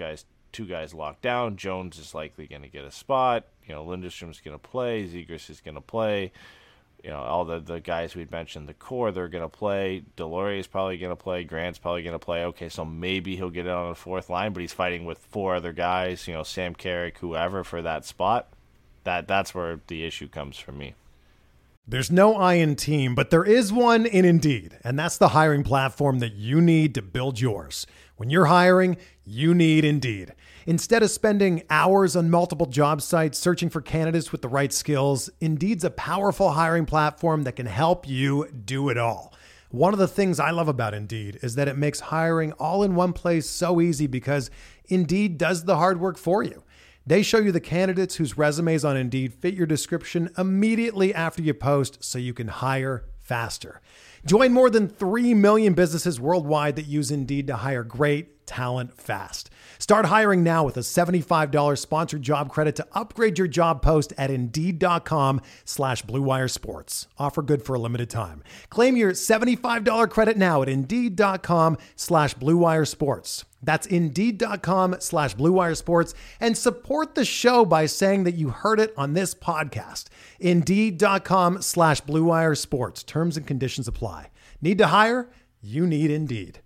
two guys locked down. Jones is likely going to get a spot. You know, Lindstrom's going to play. Zegras is going to play. You know, all the, the guys we'd mentioned, the core, they're going to play. Deslauriers is probably going to play. Grant's probably going to play. Okay, so maybe he'll get it on the fourth line, but he's fighting with four other guys, you know, Sam Carrick, whoever, for that spot. That That's where the issue comes for me. There's no I in team, but there is one in Indeed, and that's the hiring platform that you need to build yours. When you're hiring, you need Indeed. Instead of spending hours on multiple job sites searching for candidates with the right skills, Indeed's a powerful hiring platform that can help you do it all. One of the things I love about Indeed is that it makes hiring all in one place so easy because Indeed does the hard work for you. They show you the candidates whose resumes on Indeed fit your description immediately after you post so you can hire faster. Join more than three million businesses worldwide that use Indeed to hire great talent fast. Start hiring now with a seventy-five dollars sponsored job credit to upgrade your job post at Indeed.com slash Blue Wire Sports. Offer good for a limited time. Claim your seventy-five dollars credit now at Indeed.com slash Blue Wire Sports. That's Indeed.com slash Blue Wire Sports, and support the show by saying that you heard it on this podcast. Indeed.com slash Blue Wire Sports. Terms and conditions apply. Need to hire? You need Indeed.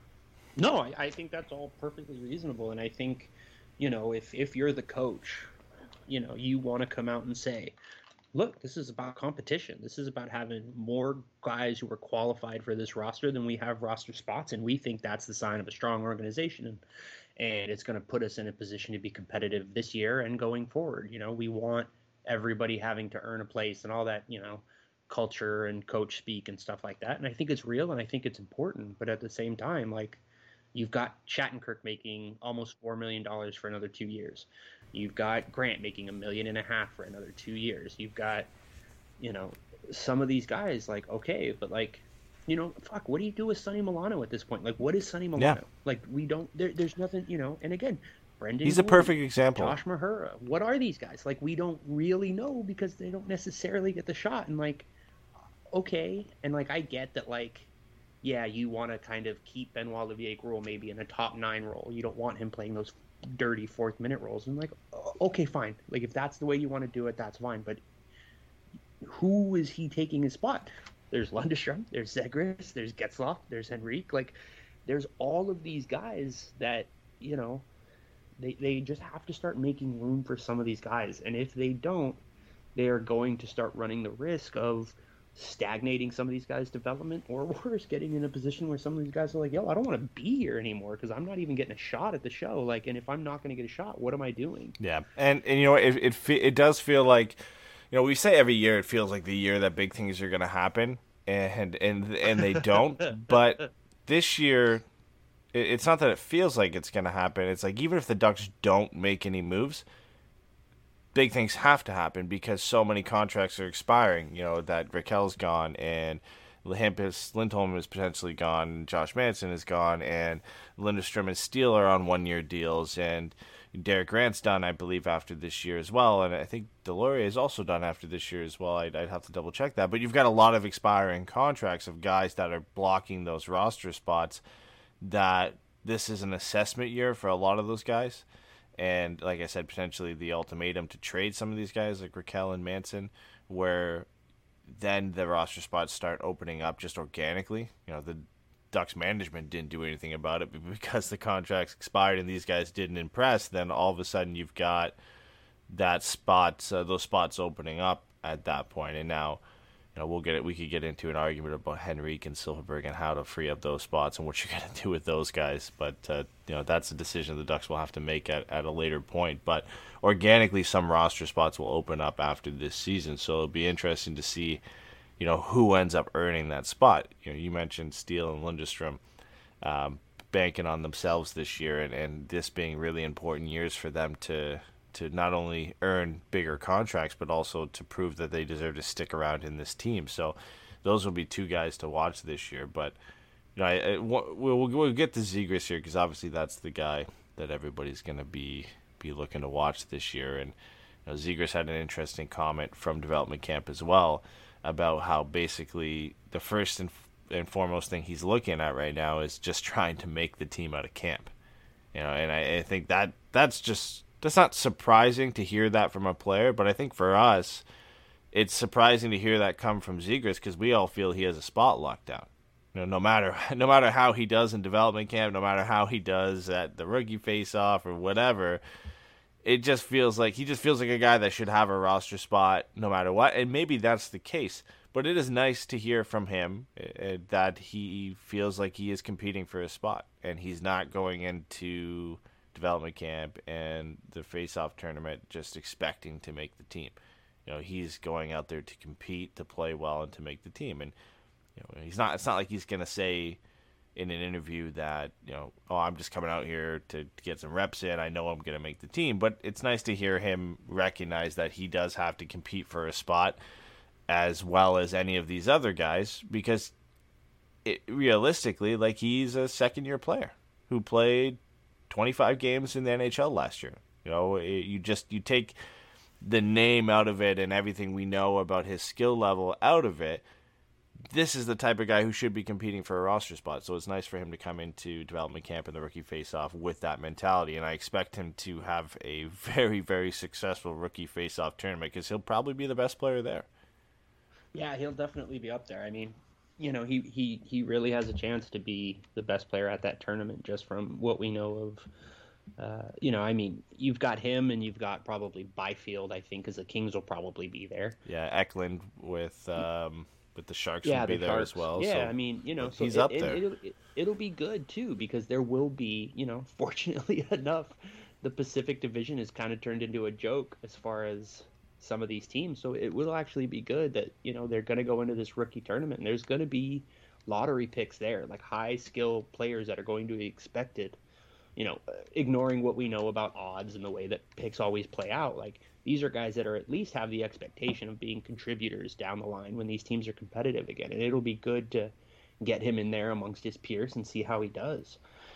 No, I, I think that's all perfectly reasonable. And I think, you know, if, if you're the coach, you know, you want to come out and say, look, this is about competition. This is about having more guys who are qualified for this roster than we have roster spots. And we think that's the sign of a strong organization. And, and it's going to put us in a position to be competitive this year and going forward. You know, we want everybody having to earn a place and all that, you know, culture and coach speak and stuff like that. And I think it's real and I think it's important. But at the same time, like, you've got Shattenkirk making almost four million dollars for another two years. You've got Grant making a million and a half for another two years. You've got, you know, some of these guys like, okay, but like, you know, fuck, what do you do with Sonny Milano at this point? Like, what is Sonny Milano? Yeah. Like, we don't, there, there's nothing, you know, and again, Brendan He's Gould, a perfect example. Josh Mahura. What are these guys? Like, we don't really know because they don't necessarily get the shot. And like, okay. And like, I get that, like, yeah, you want to kind of keep Benoit Olivier-Gros maybe in a top nine role. You don't want him playing those dirty fourth minute roles. And like, okay, fine. Like, if that's the way you want to do it, that's fine. But who is he taking his spot? There's Lundestrom, there's Zegras, there's Getzlaf, there's Henrique. Like, there's all of these guys that, you know, they, they just have to start making room for some of these guys. And if they don't, they are going to start running the risk of stagnating some of these guys' development, or worse, getting in a position where some of these guys are like, yo, I don't want to be here anymore because I'm not even getting a shot at the show. Like, and if I'm not going to get a shot, what am I doing? Yeah, and and you know, it it it does feel like, you know, we say every year it feels like the year that big things are going to happen, and and and they don't. But this year, it, it's not that it feels like it's going to happen. It's like, even if the Ducks don't make any moves, big things have to happen because so many contracts are expiring. You know, that Raquel's gone, and Hampus Lindholm is potentially gone, and Josh Manson is gone, and Lindstrom and Steele are on one-year deals, and Derek Grant's done, I believe, after this year as well, and I think Deslauriers is also done after this year as well. I'd, I'd have to double-check that. But you've got a lot of expiring contracts of guys that are blocking those roster spots, that this is an assessment year for a lot of those guys. And like I said, potentially the ultimatum to trade some of these guys like Raquel and Manson, where then the roster spots start opening up just organically. You know, the Ducks management didn't do anything about it, but because the contracts expired and these guys didn't impress, then all of a sudden you've got that spot, uh, those spots opening up at that point. And now, you know, we'll get it. We could get into an argument about Henrique and Silfverberg and how to free up those spots and what you're going to do with those guys. But, uh, you know, that's a decision the Ducks will have to make at, at a later point. But organically, some roster spots will open up after this season. So it'll be interesting to see, you know, who ends up earning that spot. You know, you mentioned Steele and Lundestrom um, banking on themselves this year, and, and this being really important years for them to to not only earn bigger contracts, but also to prove that they deserve to stick around in this team. So those will be two guys to watch this year. But, you know, I, I, we'll, we'll get to Zegras here because obviously that's the guy that everybody's going to be be looking to watch this year. And, you know, Zegras had an interesting comment from development camp as well about how basically the first and, and foremost thing he's looking at right now is just trying to make the team out of camp. You know, and I, I think that that's just that's not surprising to hear that from a player, but I think for us, it's surprising to hear that come from Zegras because we all feel he has a spot locked down. You know, no matter no matter how he does in development camp, no matter how he does at the rookie face-off or whatever, it just feels like he just feels like a guy that should have a roster spot no matter what, and maybe that's the case. But it is nice to hear from him uh, that he feels like he is competing for a spot, and he's not going into development camp and the face-off tournament just expecting to make the team. You know, he's going out there to compete, to play well, and to make the team. And you know, he's not. It's not like he's going to say in an interview that, you know, oh, I'm just coming out here to, to get some reps in. I know I'm going to make the team. But it's nice to hear him recognize that he does have to compete for a spot as well as any of these other guys, because it, realistically, like, he's a second-year player who played twenty-five games in the N H L last year. You know, it, you just you take the name out of it and everything we know about his skill level out of it. This is the type of guy who should be competing for a roster spot. So it's nice for him to come into development camp and the rookie face-off with that mentality. And I expect him to have a very, very successful rookie face-off tournament because he'll probably be the best player there. Yeah, he'll definitely be up there. I mean, you know, he, he, he really has a chance to be the best player at that tournament just from what we know of. Uh, you know, I mean, you've got him and you've got probably Byfield, I think, because the Kings will probably be there. Yeah, Eklund with um, with the Sharks yeah, will be the there Sharks. as well. Yeah, so I mean, you know, so he's it, up it, there. It'll, it, it'll be good, too, because there will be, you know, fortunately enough, the Pacific Division is kind of turned into a joke as far as some of these teams. So it will actually be good that, you know, they're going to go into this rookie tournament and there's going to be lottery picks there, like high skill players that are going to be expected, you know, ignoring what we know about odds and the way that picks always play out. Like, these are guys that are at least have the expectation of being contributors down the line when these teams are competitive again. And it'll be good to get him in there amongst his peers and see how he does.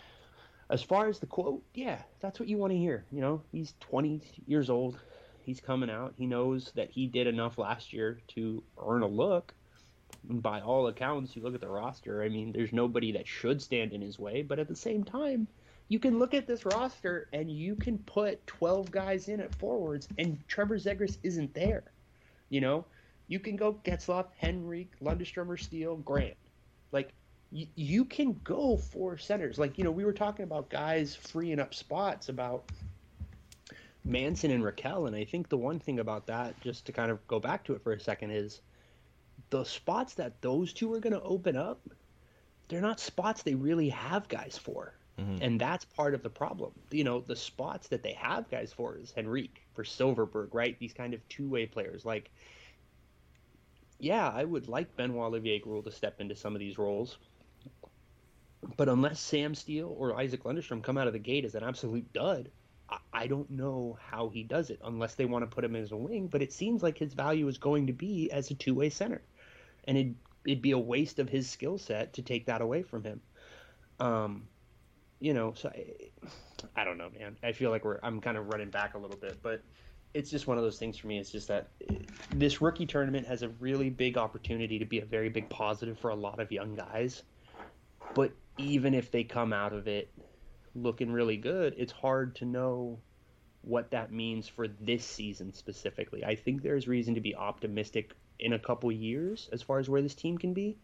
As far as the quote, yeah, that's what you want to hear. You know, he's twenty years old. He's coming out. He knows that he did enough last year to earn a look. And by all accounts, you look at the roster, I mean, there's nobody that should stand in his way. But at the same time, you can look at this roster and you can put twelve guys in at forwards and Trevor Zegras isn't there. You know, you can go Getzlaf, Henrique, Lundestrom, Steele, Grant. Like, y- you can go for centers. Like, you know, we were talking about guys freeing up spots about Manson and Raquel, and I think the one thing about that, just to kind of go back to it for a second, is the spots that those two are going to open up, they're not spots they really have guys for. Mm-hmm. And that's part of the problem. You know, the spots that they have guys for is Henrique, for Silverberg, right? These kind of two-way players. Like, yeah, I would like Benoit Olivier-Groulx to step into some of these roles. But unless Sam Steele or Isaac Lundestrom come out of the gate as an absolute dud, I don't know how he does it unless they want to put him as a wing, but it seems like his value is going to be as a two-way center. And it'd, it'd be a waste of his skill set to take that away from him. Um, you know, so I, I don't know, man. I feel like we're I'm kind of running back a little bit, but it's just one of those things for me. It's just that this rookie tournament has a really big opportunity to be a very big positive for a lot of young guys. But even if they come out of it looking really good, it's hard to know what that means for this season specifically. I think there's reason to be optimistic in a couple years as far as where this team can be,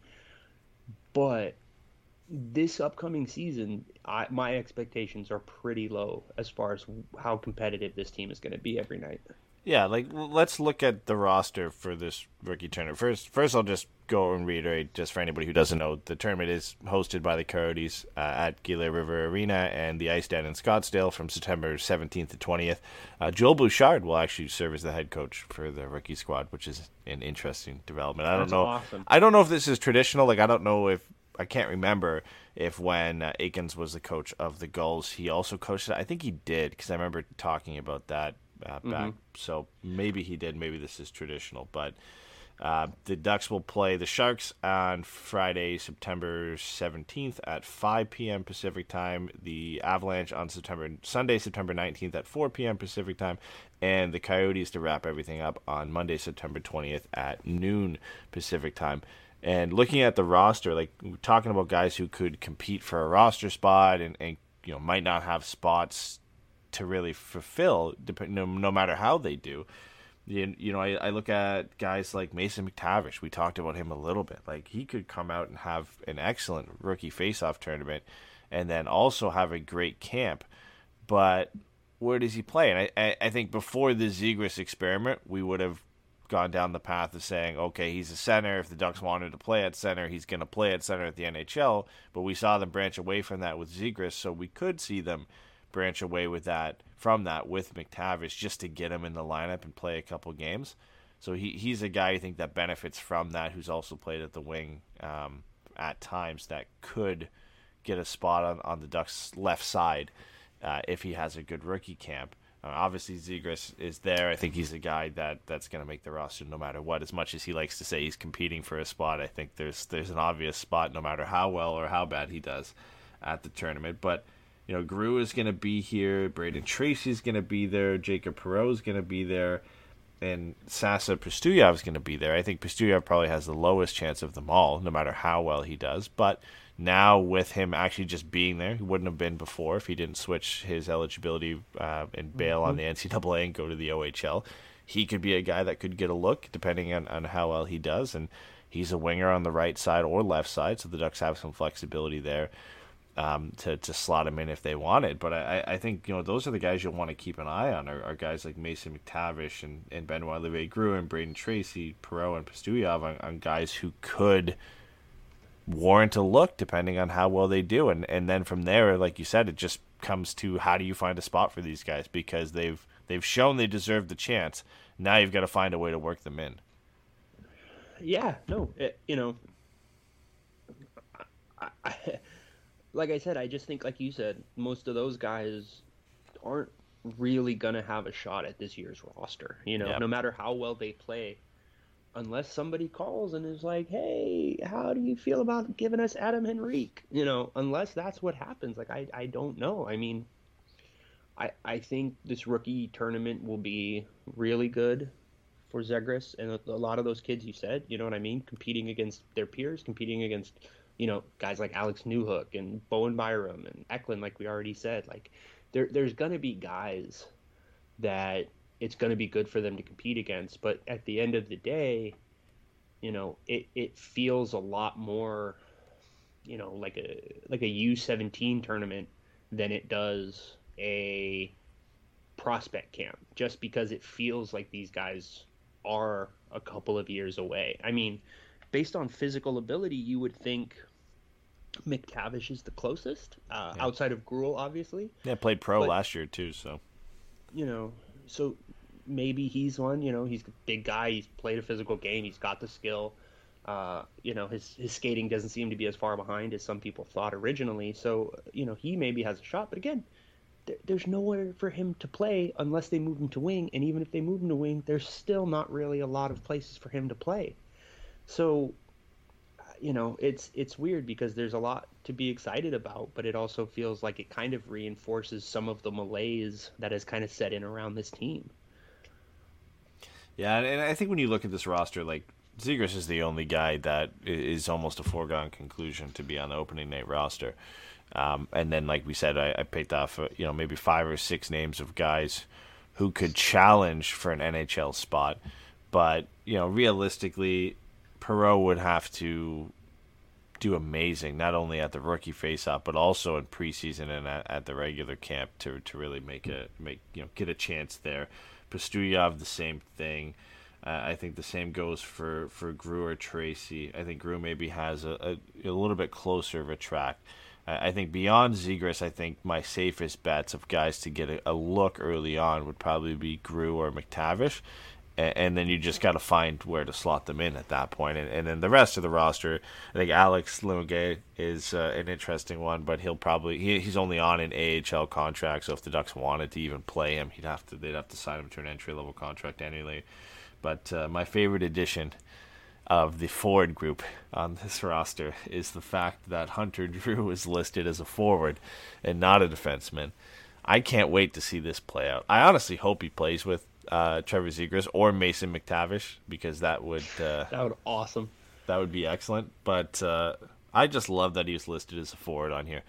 but this upcoming season, I, my expectations are pretty low as far as how competitive this team is going to be every night. Yeah, like, let's look at the roster for this rookie tournament. First, first I'll just go and reiterate, just for anybody who doesn't know, the tournament is hosted by the Coyotes uh, at Gila River Arena and the Ice Den in Scottsdale from September seventeenth to twentieth. Uh, Joel Bouchard will actually serve as the head coach for the rookie squad, which is an interesting development. I don't That's know. awesome. I don't know if this is traditional. Like, I don't know if I can't remember if when uh, Aikens was the coach of the Gulls, he also coached it. I think he did, because I remember talking about that uh, back. Mm-hmm. So maybe he did. Maybe this is traditional. But uh, the Ducks will play the Sharks on Friday, September seventeenth at five p.m. Pacific time. The Avalanche on September Sunday, September nineteenth at four p.m. Pacific time. And the Coyotes to wrap everything up on Monday, September twentieth at noon Pacific time. And looking at the roster, like, we're talking about guys who could compete for a roster spot and, and you know might not have spots to really fulfill, no, no matter how they do. You, you know, I, I look at guys like Mason McTavish. We talked about him a little bit. Like, he could come out and have an excellent rookie face-off tournament and then also have a great camp. But where does he play? And I, I, I think before the Zegras experiment, we would have gone down the path of saying, okay, he's a center. If the Ducks wanted to play at center, he's going to play at center at the N H L. But we saw them branch away from that with Zegras, so we could see them branch away with that from that with McTavish just to get him in the lineup and play a couple games. So he he's a guy I think that benefits from that, who's also played at the wing um, at times, that could get a spot on, on the Ducks' left side uh, if he has a good rookie camp. Uh, obviously, Zegras is there. I think he's a guy that, that's going to make the roster no matter what. As much as he likes to say he's competing for a spot, I think there's there's an obvious spot no matter how well or how bad he does at the tournament. But you know, Gru is going to be here. Braden Tracy is going to be there. Jacob Perreault is going to be there. And Sasa Pustoyov is going to be there. I think Pustoyov probably has the lowest chance of them all, no matter how well he does. But now with him actually just being there, he wouldn't have been before if he didn't switch his eligibility uh, and bail mm-hmm. on the N C double A and go to the O H L. He could be a guy that could get a look depending on, on how well he does. And he's a winger on the right side or left side, so the Ducks have some flexibility there. Um, to, to slot him in if they wanted. But I, I think, you know, those are the guys you'll want to keep an eye on, are, are guys like Mason McTavish and, and Benoit Olivier-Groulx and Braden Tracy, Perreault, and Pustoyov on, on guys who could warrant a look depending on how well they do. And, and then from there, like you said, it just comes to how do you find a spot for these guys, because they've they've shown they deserve the chance. Now you've got to find a way to work them in. Yeah, no, it, you know, I, I like I said, I just think, like you said, most of those guys aren't really going to have a shot at this year's roster, you know, yep. no matter how well they play, unless somebody calls and is like, hey, how do you feel about giving us Adam Henrique? You know, unless that's what happens. Like, I, I don't know. I mean, I, I think this rookie tournament will be really good for Zegras and a, a lot of those kids you said, you know what I mean, competing against their peers, competing against, you know, guys like Alex Newhook and Bowen Byram and Eklund, like we already said. Like, there, there's going to be guys that it's going to be good for them to compete against. But at the end of the day, you know, it, it feels a lot more, you know, like a like a U seventeen tournament than it does a prospect camp, just because it feels like these guys are a couple of years away. I mean, based on physical ability, you would think McTavish is the closest, uh, yeah. outside of Gruel, obviously. Yeah, played pro but, last year too, so. You know, so maybe he's one. You know, he's a big guy. He's played a physical game. He's got the skill. Uh, you know, his his skating doesn't seem to be as far behind as some people thought originally. So, you know, he maybe has a shot. But again, there, there's nowhere for him to play unless they move him to wing. And even if they move him to wing, there's still not really a lot of places for him to play. So, you know, it's it's weird because there's a lot to be excited about, but it also feels like it kind of reinforces some of the malaise that has kind of set in around this team. Yeah, and I think when you look at this roster, like, Zegras is the only guy that is almost a foregone conclusion to be on the opening night roster. Um, and then, like we said, I, I picked off, uh, you know, maybe five or six names of guys who could challenge for an N H L spot. But, you know, realistically, Perreault would have to do amazing, not only at the rookie faceoff, but also in preseason and at, at the regular camp to to really make a make you know get a chance there. Pustoyov, the same thing. Uh, I think the same goes for for Gru or Tracy. I think Gru maybe has a, a, a little bit closer of a track. I, I think beyond Zegras, I think my safest bets of guys to get a, a look early on would probably be Gru or McTavish. And then you just got to find where to slot them in at that point. And, and then the rest of the roster, I think Alex Limoges is uh, an interesting one, but he'll probably he, he's only on an A H L contract. So if the Ducks wanted to even play him, he'd have to they'd have to sign him to an entry level contract anyway. But uh, my favorite addition of the forward group on this roster is the fact that Hunter Drew is listed as a forward and not a defenseman. I can't wait to see this play out. I honestly hope he plays with Uh, Trevor Zegras or Mason McTavish, because that would uh, that would awesome. That would be excellent. But uh, I just love that he was listed as a forward on here.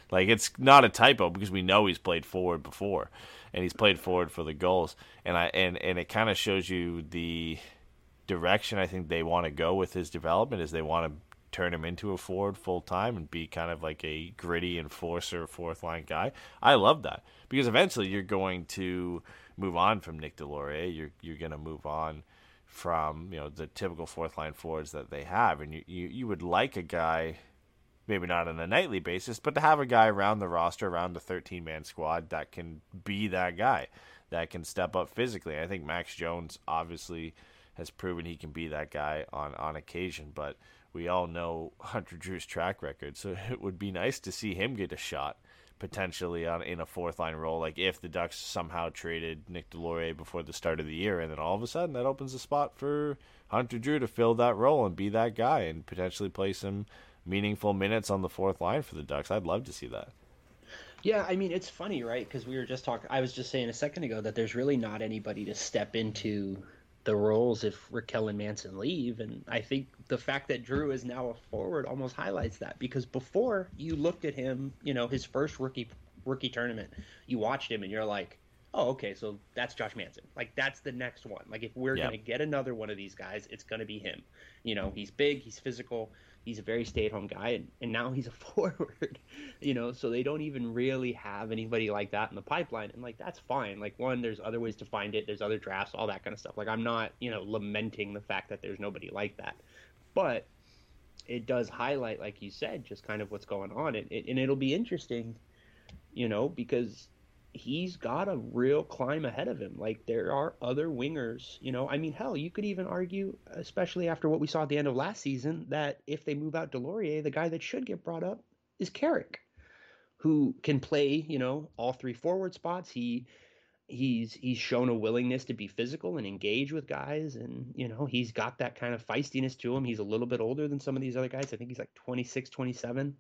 Like, it's not a typo because we know he's played forward before, and he's played forward for the goals. And I and, and it kind of shows you the direction I think they want to go with his development is they want to turn him into a forward full time and be kind of like a gritty enforcer, fourth line guy. I love that because eventually you're going to move on from Nick Deslauriers. You're you're going to move on from, you know, the typical fourth line forwards that they have, and you, you you would like a guy, maybe not on a nightly basis, but to have a guy around the roster, around the thirteen man squad that can be that guy, that can step up physically. I think Max Jones obviously has proven he can be that guy on, on occasion, but we all know Hunter Drew's track record, so it would be nice to see him get a shot potentially on in a fourth line role. Like if the Ducks somehow traded Nick Deslauriers before the start of the year, and then all of a sudden that opens a spot for Hunter Drew to fill that role and be that guy and potentially play some meaningful minutes on the fourth line for the Ducks. I'd love to see that. Yeah, I mean, it's funny, right? Because we were just talking, I was just saying a second ago that there's really not anybody to step into the roles if Raquel and Manson leave, and I think the fact that Drew is now a forward almost highlights that, because before you looked at him, you know, his first rookie rookie tournament, you watched him and you're like, oh, okay, so that's Josh Manson. Like, that's the next one. Like, if we're yep. going to get another one of these guys, it's going to be him. You know, he's big, he's physical, he's a very stay-at-home guy, and, and now he's a forward, you know, so they don't even really have anybody like that in the pipeline, and, like, that's fine. Like, one, there's other ways to find it, there's other drafts, all that kind of stuff. Like, I'm not, you know, lamenting the fact that there's nobody like that, but it does highlight, like you said, just kind of what's going on, and, and it'll be interesting, you know, because he's got a real climb ahead of him. Like, there are other wingers, you know, I mean, hell, you could even argue, especially after what we saw at the end of last season, that if they move out Deslauriers, the guy that should get brought up is Carrick, who can play, you know, all three forward spots. He he's he's shown a willingness to be physical and engage with guys, and, you know, he's got that kind of feistiness to him. He's a little bit older than some of these other guys. I think he's like twenty-six, twenty-seven.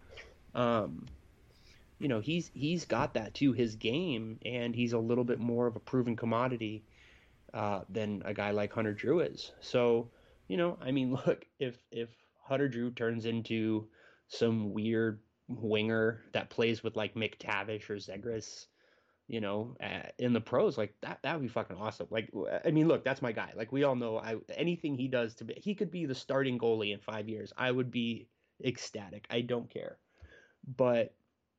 Um You know, he's he's got that to his game, and he's a little bit more of a proven commodity uh, than a guy like Hunter Drew is. So, you know, I mean, look, if if Hunter Drew turns into some weird winger that plays with like McTavish or Zegras, you know, uh, in the pros, like that that would be fucking awesome. Like, I mean, look, that's my guy. Like, we all know, I anything he does to be, he could be the starting goalie in five years. I would be ecstatic. I don't care, but.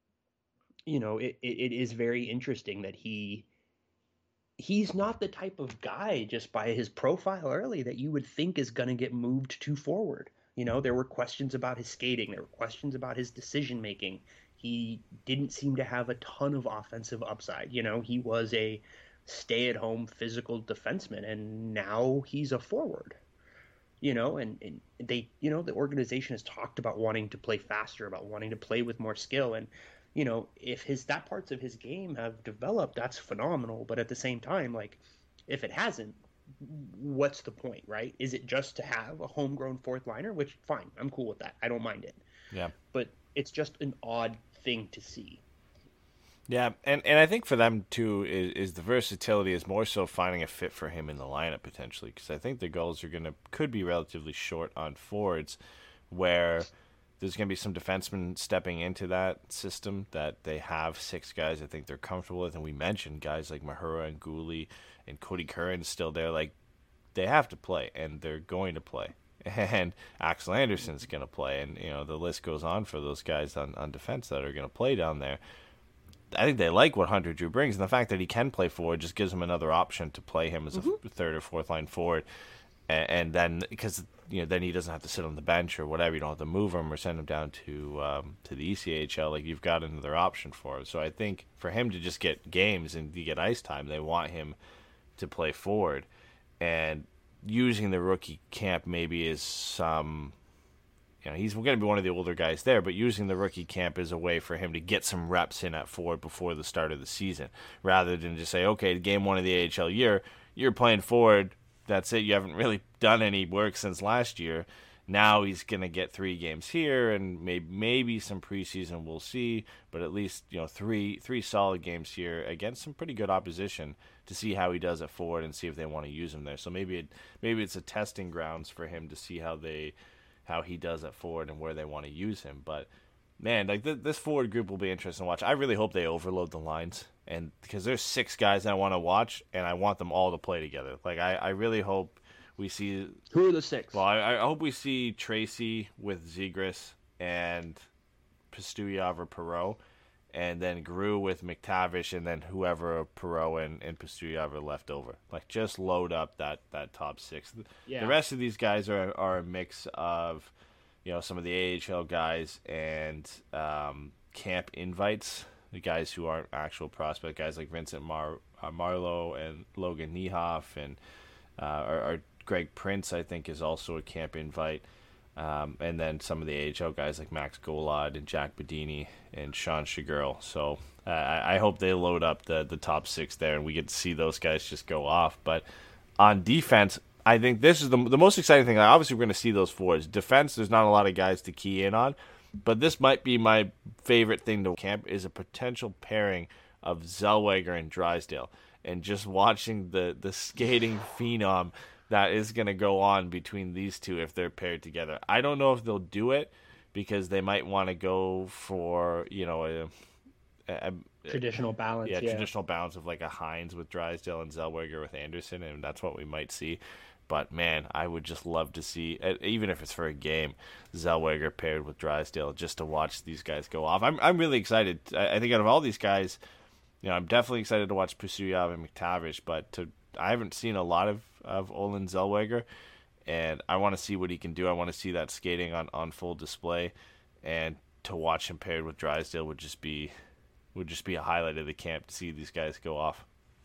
You know, it, it, it is very interesting that he he's not the type of guy, just by his profile early, that you would think is going to get moved to forward. You know, there were questions about his skating. There were questions about his decision making. He didn't seem to have a ton of offensive upside. You know, he was a stay-at-home physical defenseman, and now he's a forward. You know, and, and they, you know, the organization has talked about wanting to play faster, about wanting to play with more skill, and you know, if his that parts of his game have developed, that's phenomenal. But at the same time, like, if it hasn't, what's the point, right? Is it just to have a homegrown fourth liner? Which, fine, I'm cool with that. I don't mind it. Yeah. But it's just an odd thing to see. Yeah, and, and I think for them, too, is, is the versatility is more so finding a fit for him in the lineup, potentially. Because I think the goals are gonna could be relatively short on forwards, where there's going to be some defensemen stepping into that system that they have six guys I think they're comfortable with. And we mentioned guys like Mahura and Gooley and Cody Curran still there. Like, they have to play, and they're going to play. And Axel Anderson's going to play. And, you know, the list goes on for those guys on, on defense that are going to play down there. I think they like what Hunter Drew brings. And the fact that he can play forward just gives them another option to play him as mm-hmm. a third or fourth line forward. And, and then, because you know, then he doesn't have to sit on the bench or whatever. You don't have to move him or send him down to um, to the E C H L. Like, you've got another option for him. So I think for him to just get games and to get ice time, they want him to play forward. And using the rookie camp maybe is some, you know, he's going to be one of the older guys there, but using the rookie camp is a way for him to get some reps in at forward before the start of the season, rather than just say, okay, game one of the A H L year, you're playing forward. That's it. You haven't really done any work since last year. Now he's going to get three games here, and maybe maybe some preseason. We'll see, but at least, you know, three three solid games here against some pretty good opposition to see how he does at forward and see if they want to use him there. So maybe it maybe it's a testing grounds for him to see how they how he does at forward and where they want to use him. But man, like th- this forward group will be interesting to watch. I really hope they overload the lines, and because there's six guys I want to watch, and I want them all to play together. Like I, I really hope we see. Who are the six? Well, I, I hope we see Tracy with Zegras and Pastujov or Perreault, and then Grew with McTavish, and then whoever Perreault and, and Pastujov are left over. Like just load up that, that top six. Yeah. The rest of these guys are are a mix of, you know, some of the A H L guys and um, camp invites, the guys who aren't actual prospect, guys like Vincent Mar- uh, Marleau and Logan Niehoff, and uh, our, our Greg Prince, I think, is also a camp invite. Um, and then some of the A H L guys like Max Golod and Jack Bedini and Sean Shigurl. So uh, I, I hope they load up the, the top six there and we get to see those guys just go off. But on defense, I think this is the the most exciting thing. Obviously, we're going to see those forwards. Defense, there's not a lot of guys to key in on, but this might be my favorite thing to camp is a potential pairing of Zellweger and Drysdale, and just watching the, the skating phenom that is going to go on between these two if they're paired together. I don't know if they'll do it because they might want to go for, you know, a, a, a traditional balance. Yeah, yeah, traditional balance of like a Hines with Drysdale and Zellweger with Anderson, and that's what we might see. But, man, I would just love to see, even if it's for a game, Zellweger paired with Drysdale just to watch these guys go off. I'm I'm really excited. I, I think out of all these guys, you know, I'm definitely excited to watch Pastujov and McTavish, but to I haven't seen a lot of, of Olin Zellweger, and I want to see what he can do. I want to see that skating on, on full display, and to watch him paired with Drysdale would just be would just be a highlight of the camp to see these guys go off.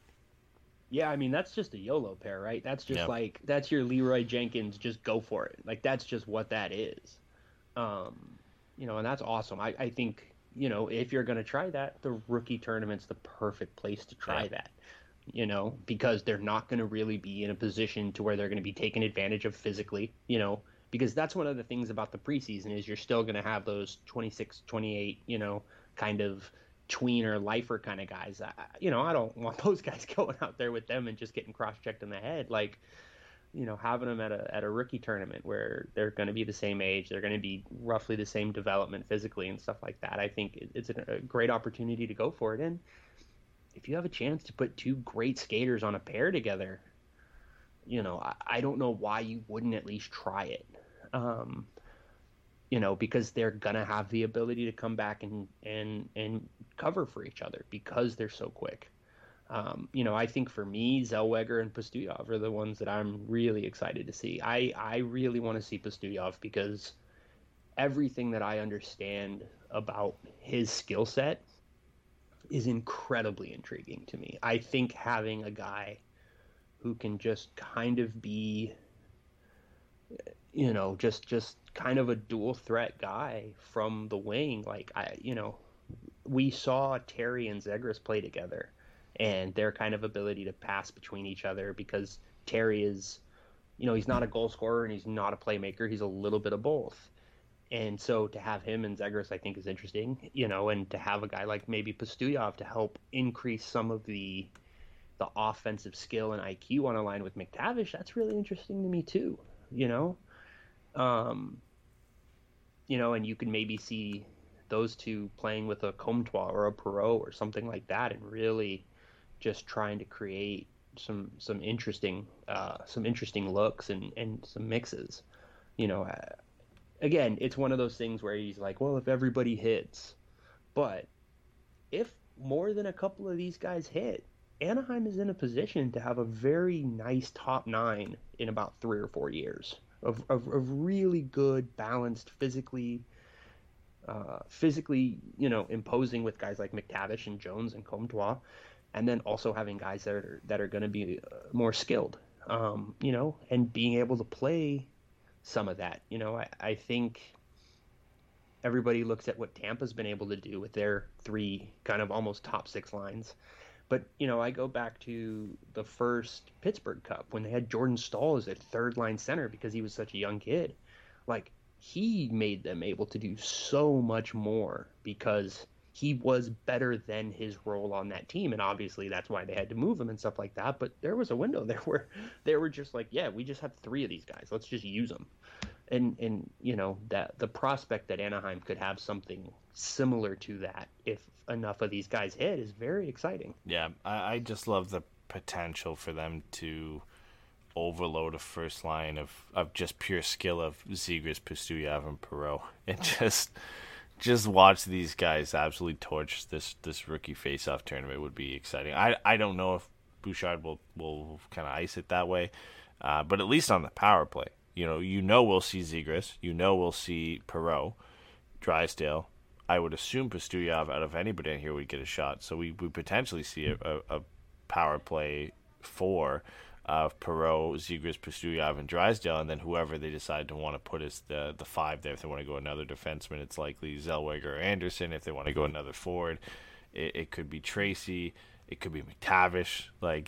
Yeah, I mean, that's just a YOLO pair, right? That's just yeah. like, that's your Leroy Jenkins, just go for it. Like, that's just what that is. Um, you know, and that's awesome. I, I think, you know, if you're going to try that, the rookie tournament's the perfect place to try yeah. that, you know, because they're not going to really be in a position to where they're going to be taken advantage of physically, you know, because that's one of the things about the preseason is you're still going to have those twenty-six, twenty-eight, you know, kind of tweener lifer kind of guys. I, you know, I don't want those guys going out there with them and just getting cross-checked in the head. Like, you know, having them at a at a rookie tournament where they're going to be the same age, they're going to be roughly the same development physically and stuff like that. I think it's a great opportunity to go for it. And if you have a chance to put two great skaters on a pair together, you know, I, I don't know why you wouldn't at least try it. Um, you know, because they're going to have the ability to come back and, and, and cover for each other because they're so quick. Um, you know, I think for me, Zellweger and Pastujov are the ones that I'm really excited to see. I, I really want to see Pastujov because everything that I understand about his skill set is incredibly intriguing to me. I think having a guy who can just kind of be, you know, just, just kind of a dual threat guy from the wing. Like, I, you know, we saw Terry and Zegras play together and their kind of ability to pass between each other because Terry is, you know, he's not a goal scorer and he's not a playmaker. He's a little bit of both. And so to have him and Zegras, I think, is interesting, you know, and to have a guy like maybe Pastujov to help increase some of the the offensive skill and I Q on a line with McTavish, that's really interesting to me too, you know. Um, you know, and you can maybe see those two playing with a Comtois or a Perreault or something like that and really just trying to create some some interesting uh, some interesting looks and, and some mixes, you know. Uh, Again, it's one of those things where he's like, well, if everybody hits. But if more than a couple of these guys hit, Anaheim is in a position to have a very nice top nine in about three or four years of, of, of really good, balanced, physically, uh, physically, you know, imposing with guys like McTavish and Jones and Comtois, and then also having guys that are, that are going to be more skilled, um, you know, and being able to play some of that. You know, I, I think everybody looks at what Tampa's been able to do with their three kind of almost top six lines. But, you know, I go back to the first Pittsburgh Cup when they had Jordan Staal as their third line center because he was such a young kid. Like, he made them able to do so much more because he was better than his role on that team. And obviously that's why they had to move him and stuff like that. But there was a window there where they were just like, yeah, we just have three of these guys. Let's just use them. And, and you know, that the prospect that Anaheim could have something similar to that if enough of these guys hit is very exciting. Yeah, I, I just love the potential for them to overload a first line of, of just pure skill of Zegras, Pustuyev, and Perreault. And just just watch these guys absolutely torch this, this rookie face-off tournament would be exciting. I, I don't know if Bouchard will, will kind of ice it that way, uh, but at least on the power play. You know, you know we'll see Zegras. You know we'll see Perreault, Drysdale. I would assume Pustuyev, out of anybody in here, would get a shot. So we we potentially see a, a, a power play four of Perreault, Zegras, Pustuyev, and Drysdale, and then whoever they decide to want to put as the, the five there. If they want to go another defenseman, it's likely Zellweger or Anderson. If they want to go another forward, it, it could be Tracy. It could be McTavish. Like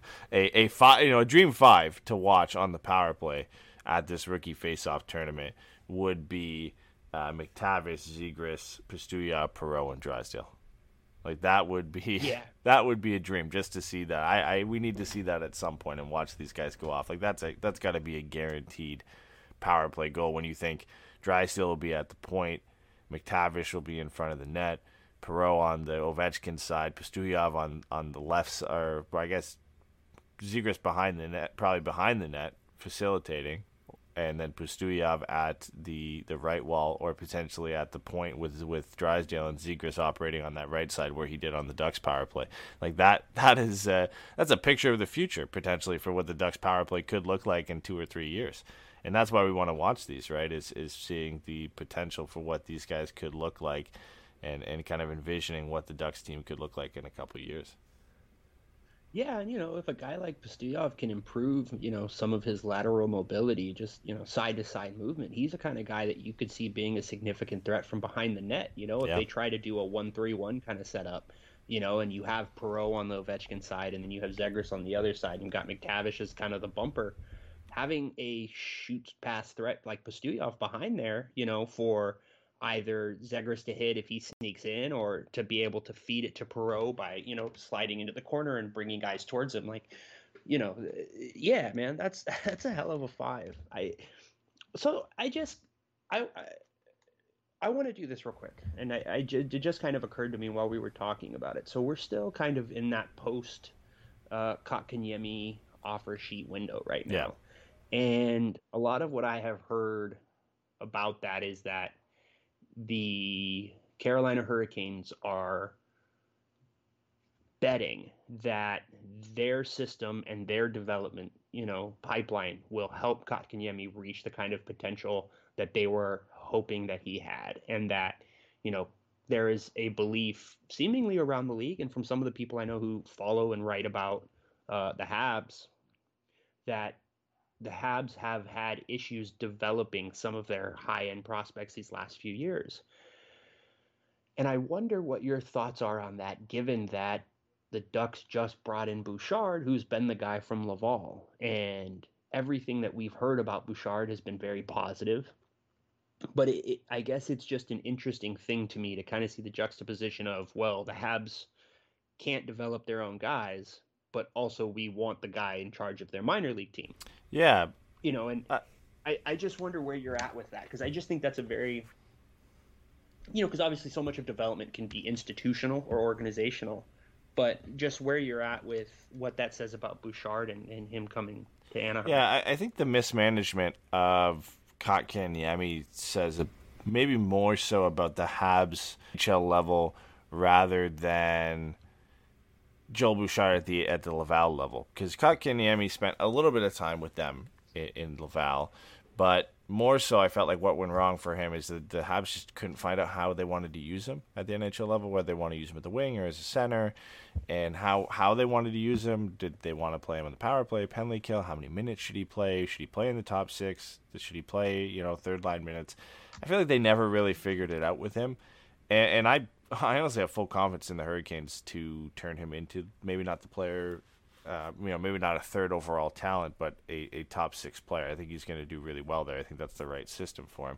a a five, you know, a dream five to watch on the power play at this rookie face-off tournament would be uh, McTavish, Zegras, Pustuyev, Perreault, and Drysdale. Like that would be yeah. that would be a dream just to see that. I, I we need to see that at some point and watch these guys go off. Like that's a that's got to be a guaranteed power play goal when you think Drysdale will be at the point, McTavish will be in front of the net, Perreault on the Ovechkin side, Pustuyev on on the left, or I guess Zegras behind the net, probably behind the net, facilitating. And then Pustuyev at the, the right wall, or potentially at the point with with Drysdale and Zegras operating on that right side where he did on the Ducks power play. Like that that is uh, that's a picture of the future potentially for what the Ducks power play could look like in two or three years. And that's why we want to watch these, right? Is is seeing the potential for what these guys could look like, and, and kind of envisioning what the Ducks team could look like in a couple of years. Yeah, and, you know, if a guy like Pustuyev can improve, you know, some of his lateral mobility, just, you know, side-to-side movement, he's the kind of guy that you could see being a significant threat from behind the net, you know, if yeah. they try to do a one three one kind of setup, you know, and you have Perreault on the Ovechkin side, and then you have Zegras on the other side, and you've got McTavish as kind of the bumper. Having a shoot-pass threat like Pustuyev behind there, you know, for either Zegras to hit if he sneaks in, or to be able to feed it to Perreault by, you know, sliding into the corner and bringing guys towards him. Like, you know, yeah, man, that's, that's a hell of a five. I, so I just, I, I, I want to do this real quick. And I, I, it just kind of occurred to me while we were talking about it. So we're still kind of in that post uh, Kotkaniemi offer sheet window right now. Yeah. And a lot of what I have heard about that is that the Carolina Hurricanes are betting that their system and their development, you know, pipeline will help Kotkaniemi reach the kind of potential that they were hoping that he had. And that, you know, there is a belief seemingly around the league and from some of the people I know who follow and write about uh, the Habs, that the Habs have had issues developing some of their high-end prospects these last few years. And I wonder what your thoughts are on that, given that the Ducks just brought in Bouchard, who's been the guy from Laval. And everything that we've heard about Bouchard has been very positive. But it, it, I guess it's just an interesting thing to me to kind of see the juxtaposition of, well, the Habs can't develop their own guys, but also we want the guy in charge of their minor league team. Yeah. You know, and uh, I, I just wonder where you're at with that, because I just think that's a very, you know, because obviously so much of development can be institutional or organizational, but just where you're at with what that says about Bouchard and, and him coming to Anaheim. Yeah, I, I think the mismanagement of Kotkaniemi says a, maybe more so about the Habs H L level rather than Joel Bouchard at the at the Laval level, because Kotkaniemi spent a little bit of time with them in, in Laval, but more so I felt like what went wrong for him is that the Habs just couldn't find out how they wanted to use him at the N H L level, whether they want to use him at the wing or as a center, and how, how they wanted to use him. Did they want to play him on the power play, penalty kill? How many minutes should he play? Should he play in the top six? Should he play, you know, third line minutes? I feel like they never really figured it out with him, and, and I I honestly have full confidence in the Hurricanes to turn him into maybe not the player, uh, you know, maybe not a third overall talent, but a, a top six player. I think he's going to do really well there. I think that's the right system for him.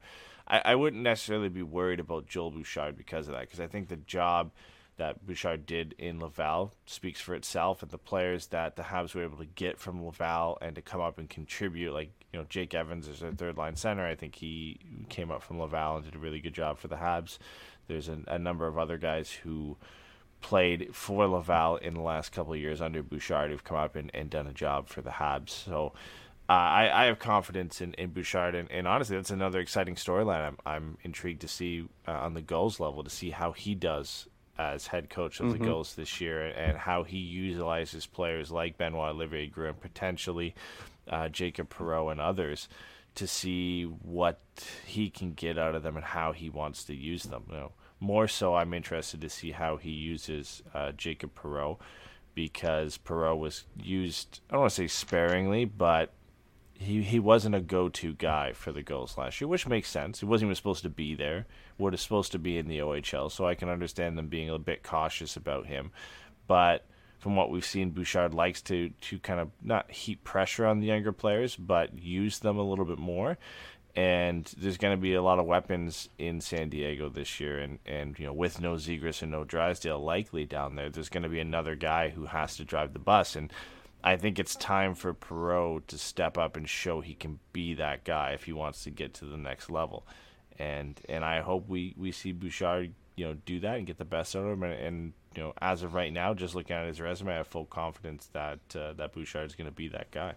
I, I wouldn't necessarily be worried about Joel Bouchard because of that, because I think the job that Bouchard did in Laval speaks for itself, and the players that the Habs were able to get from Laval and to come up and contribute, like, you know, Jake Evans is their third line center. I think he came up from Laval and did a really good job for the Habs. There's a, a number of other guys who played for Laval in the last couple of years under Bouchard who've come up and, and done a job for the Habs. So uh, I, I have confidence in, in Bouchard, and, and honestly, that's another exciting storyline. I'm, I'm intrigued to see uh, on the goals level, to see how he does as head coach of mm-hmm. the Gulls this year, and how he utilizes players like Benoit Olivier Groulx, potentially uh, Jacob Perreault and others, to see what he can get out of them and how he wants to use them. You know, more so, I'm interested to see how he uses uh, Jacob Perreault, because Perreault was used, I don't want to say sparingly, but he he wasn't a go-to guy for the Gulls last year, which makes sense. He wasn't even supposed to be there. What is supposed to be in the O H L, so I can understand them being a bit cautious about him. But from what we've seen, Bouchard likes to, to kind of not heap pressure on the younger players, but use them a little bit more. And there's going to be a lot of weapons in San Diego this year, and, and you know, with no Zegras and no Drysdale likely down there, there's going to be another guy who has to drive the bus. And I think it's time for Perreault to step up and show he can be that guy if he wants to get to the next level. And and I hope we, we see Bouchard, you know, do that and get the best out of him. And, and you know, as of right now, just looking at his resume, I have full confidence that uh, that Bouchard is going to be that guy.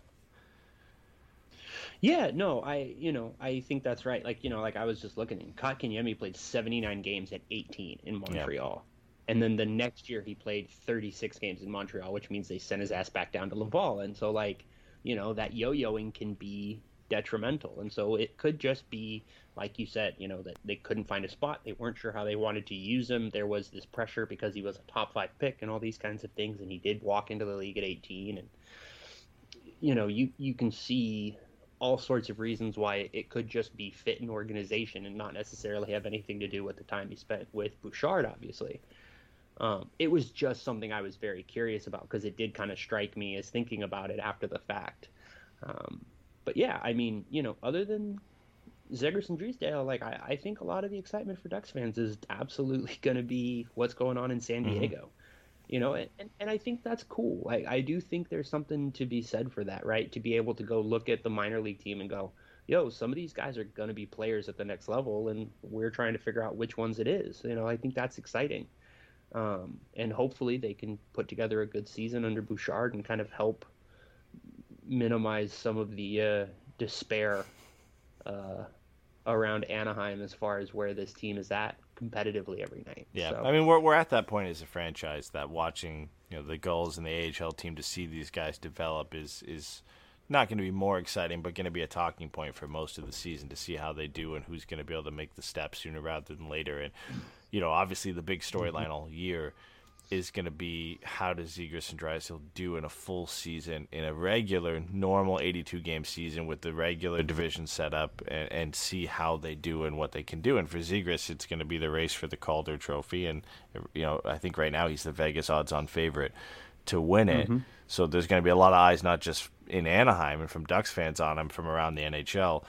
Yeah, no, I you know I think that's right. Like you know, like I was just looking, Kotkaniemi played seventy-nine games at eighteen in Montreal. Yeah. And then the next year he played thirty-six games in Montreal, which means they sent his ass back down to Laval. And so, like, you know, that yo-yoing can be detrimental. And so it could just be, like you said, you know, that they couldn't find a spot. They weren't sure how they wanted to use him. There was this pressure because he was a top five pick and all these kinds of things. And he did walk into the league at eighteen. And, you know, you, you can see all sorts of reasons why it could just be fit in organization and not necessarily have anything to do with the time he spent with Bouchard, obviously. Um, it was just something I was very curious about because it did kind of strike me as thinking about it after the fact. Um, but yeah, I mean, you know, other than Zegras and Drysdale, like I, I think a lot of the excitement for Ducks fans is absolutely going to be what's going on in San Diego. Mm-hmm. You know, and, and I think that's cool. I, I do think there's something to be said for that, right? To be able to go look at the minor league team and go, yo, some of these guys are going to be players at the next level, and we're trying to figure out which ones it is. You know, I think that's exciting. Um, and hopefully they can put together a good season under Bouchard and kind of help minimize some of the uh, despair uh, around Anaheim as far as where this team is at competitively every night. Yeah, so. I mean, we're we're at that point as a franchise that watching, you know, the Gulls and the A H L team, to see these guys develop is is not going to be more exciting, but going to be a talking point for most of the season to see how they do and who's going to be able to make the step sooner rather than later. And you know, obviously the big storyline all year is going to be how does Zegras and Drysdale do in a full season, in a regular, normal eighty-two game season with the regular division set up, and, and see how they do and what they can do. And for Zegras, it's going to be the race for the Calder Trophy. And, you know, I think right now he's the Vegas odds-on favorite to win it. Mm-hmm. So there's going to be a lot of eyes, not just in Anaheim and from Ducks fans on him from around the N H L,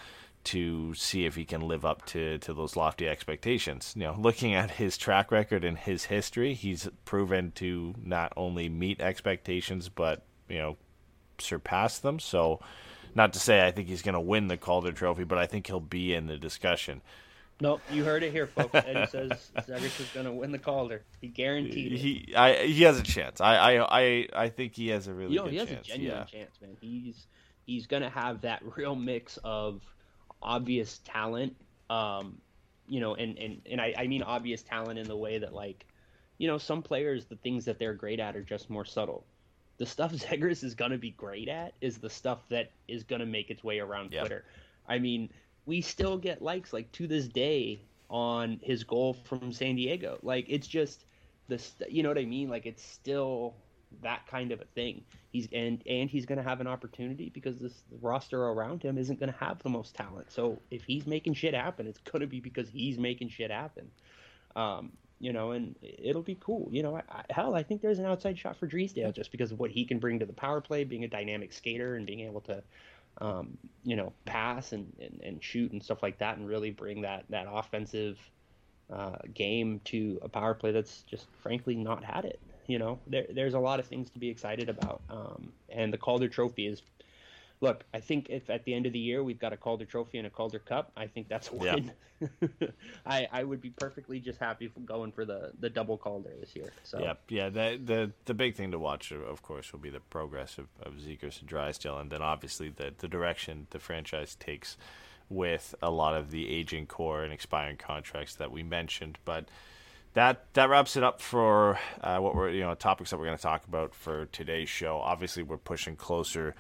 to see if he can live up to, to those lofty expectations. You know, looking at his track record and his history, he's proven to not only meet expectations, but, you know, surpass them. So not to say I think he's going to win the Calder Trophy, but I think he'll be in the discussion. Nope, you heard it here, folks. Eddie says Zegras is going to win the Calder. He guaranteed it. He, I, he has a chance. I, I, I, I think he has a really you know, good he has chance. a genuine yeah. chance, man. He's he's going to have that real mix of obvious talent, um, you know, and, and, and I, I mean obvious talent in the way that, like, you know, some players, the things that they're great at are just more subtle. The stuff Zegras is going to be great at is the stuff that is going to make its way around yep. Twitter. I mean, we still get likes, like, to this day on his goal from San Diego. Like, it's just this, you know what I mean? Like, it's still that kind of a thing. He's and and he's going to have an opportunity because this roster around him isn't going to have the most talent. So if he's making shit happen, it's going to be because he's making shit happen. Um, you know, and it'll be cool. You know, I, I, hell, I think there's an outside shot for Drysdale just because of what he can bring to the power play, being a dynamic skater and being able to um, you know, pass and, and, and shoot and stuff like that, and really bring that that offensive uh, game to a power play that's just frankly not had it. You know, there, there's a lot of things to be excited about, um, and the Calder Trophy is. Look, I think if at the end of the year we've got a Calder Trophy and a Calder Cup, I think that's a win. Yep. I, I would be perfectly just happy for going for the, the double Calder this year. So. Yep, yeah. The, the the big thing to watch, of course, will be the progress of, of Zegras and Drysdale, and then obviously the, the direction the franchise takes with a lot of the aging core and expiring contracts that we mentioned. But that that wraps it up for uh, what we're you know topics that we're going to talk about for today's show. Obviously, we're pushing closer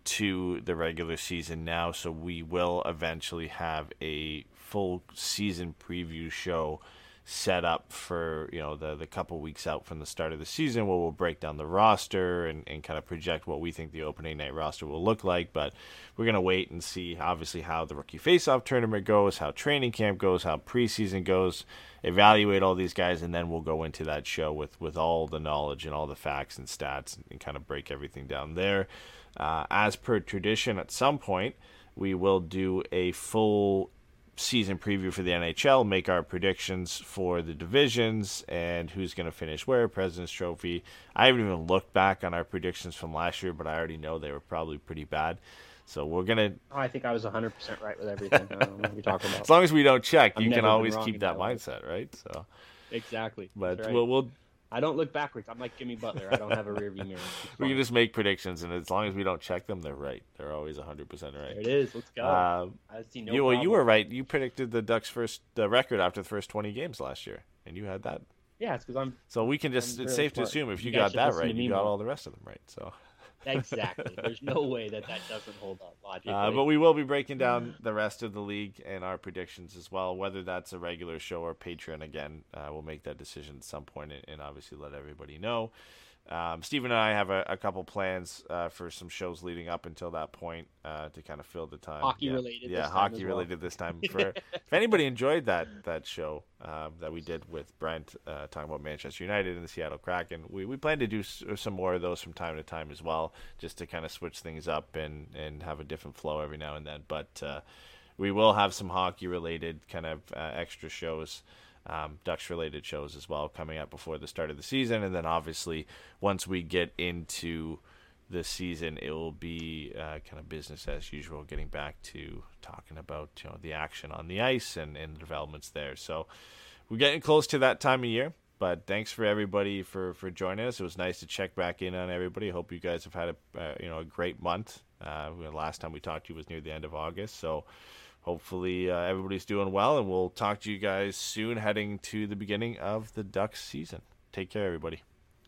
to the regular season now, so we will eventually have a full season preview show set up for you know the the couple weeks out from the start of the season, where we'll break down the roster and, and kind of project what we think the opening night roster will look like. But we're going to wait and see obviously how the rookie face-off tournament goes, how training camp goes, how preseason goes, evaluate all these guys, and then we'll go into that show with with all the knowledge and all the facts and stats and, and kind of break everything down there. Uh, as per tradition, at some point, we will do a full season preview for the N H L, make our predictions for the divisions and who's going to finish where, President's Trophy. I haven't even looked back on our predictions from last year, but I already know they were probably pretty bad. So we're going to... Oh, I think I was one hundred percent right with everything. I don't know what you're talking about. As long as we don't check, I've you can always keep that that mindset, right? So Exactly. But right. we'll... we'll I don't look backwards. I'm like Jimmy Butler. I don't have a rearview mirror. We can just make predictions, and as long as we don't check them, they're right. They're always one hundred percent right. There it is. Let's go. Uh, I see no you, well, problem. you were right. You predicted the Ducks' first the record after the first twenty games last year, and you had that. Yeah, it's because I'm. So we can just, I'm it's really safe smart. to assume if you, You guys got should that listen right, to me you got more. all the rest of them right. So Exactly. There's no way that that doesn't hold up logically. Uh, but we will be breaking down the rest of the league and our predictions as well, whether that's a regular show or Patreon. Again, uh, we'll make that decision at some point and, and obviously let everybody know. Um, Steven and I have a, a couple plans uh, for some shows leading up until that point uh, to kind of fill the time. Hockey yeah. related. Yeah, this hockey time as related well. this time. For if anybody enjoyed that that show um, that we did with Brent uh, talking about Manchester United and the Seattle Kraken, we, we plan to do s- some more of those from time to time as well, just to kind of switch things up and, and have a different flow every now and then. But uh, we will have some hockey related kind of uh, extra shows. Um, Ducks-related shows as well coming up before the start of the season. And then obviously once we get into the season, it will be uh, kind of business as usual, getting back to talking about you know the action on the ice and, and the developments there. So we're getting close to that time of year. But thanks for everybody for, for joining us. It was nice to check back in on everybody. I hope you guys have had a uh, you know a great month. Uh, last time we talked to you was near the end of August. So hopefully uh, everybody's doing well, and we'll talk to you guys soon heading to the beginning of the Ducks season. Take care, everybody.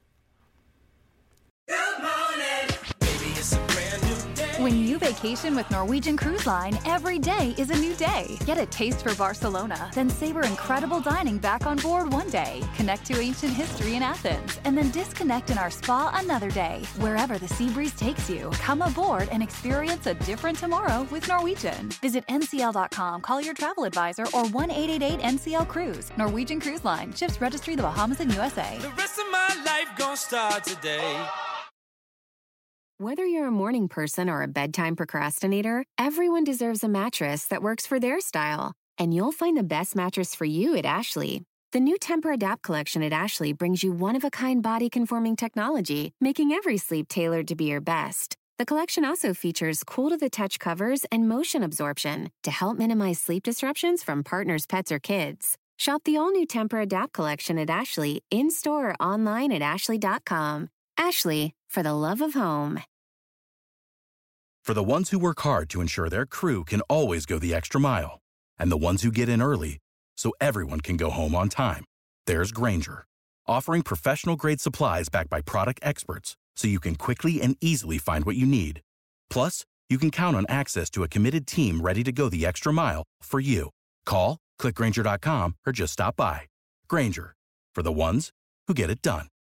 When you vacation with Norwegian Cruise Line, every day is a new day. Get a taste for Barcelona, then savor incredible dining back on board one day. Connect to ancient history in Athens, and then disconnect in our spa another day. Wherever the sea breeze takes you, come aboard and experience a different tomorrow with Norwegian. Visit N C L dot com, call your travel advisor, or one eight eight eight N C L Cruise. Norwegian Cruise Line. Ships registry the Bahamas and U S A. The rest of my life gon' start today. Whether you're a morning person or a bedtime procrastinator, everyone deserves a mattress that works for their style. And you'll find the best mattress for you at Ashley. The new Temper-Adapt collection at Ashley brings you one-of-a-kind body-conforming technology, making every sleep tailored to be your best. The collection also features cool-to-the-touch covers and motion absorption to help minimize sleep disruptions from partners, pets, or kids. Shop the all-new Temper-Adapt collection at Ashley, in-store or online at ashley dot com. Ashley, for the love of home. For the ones who work hard to ensure their crew can always go the extra mile, and the ones who get in early so everyone can go home on time, there's Grainger, offering professional-grade supplies backed by product experts so you can quickly and easily find what you need. Plus, you can count on access to a committed team ready to go the extra mile for you. Call, click Grainger dot com, or just stop by. Grainger, for the ones who get it done.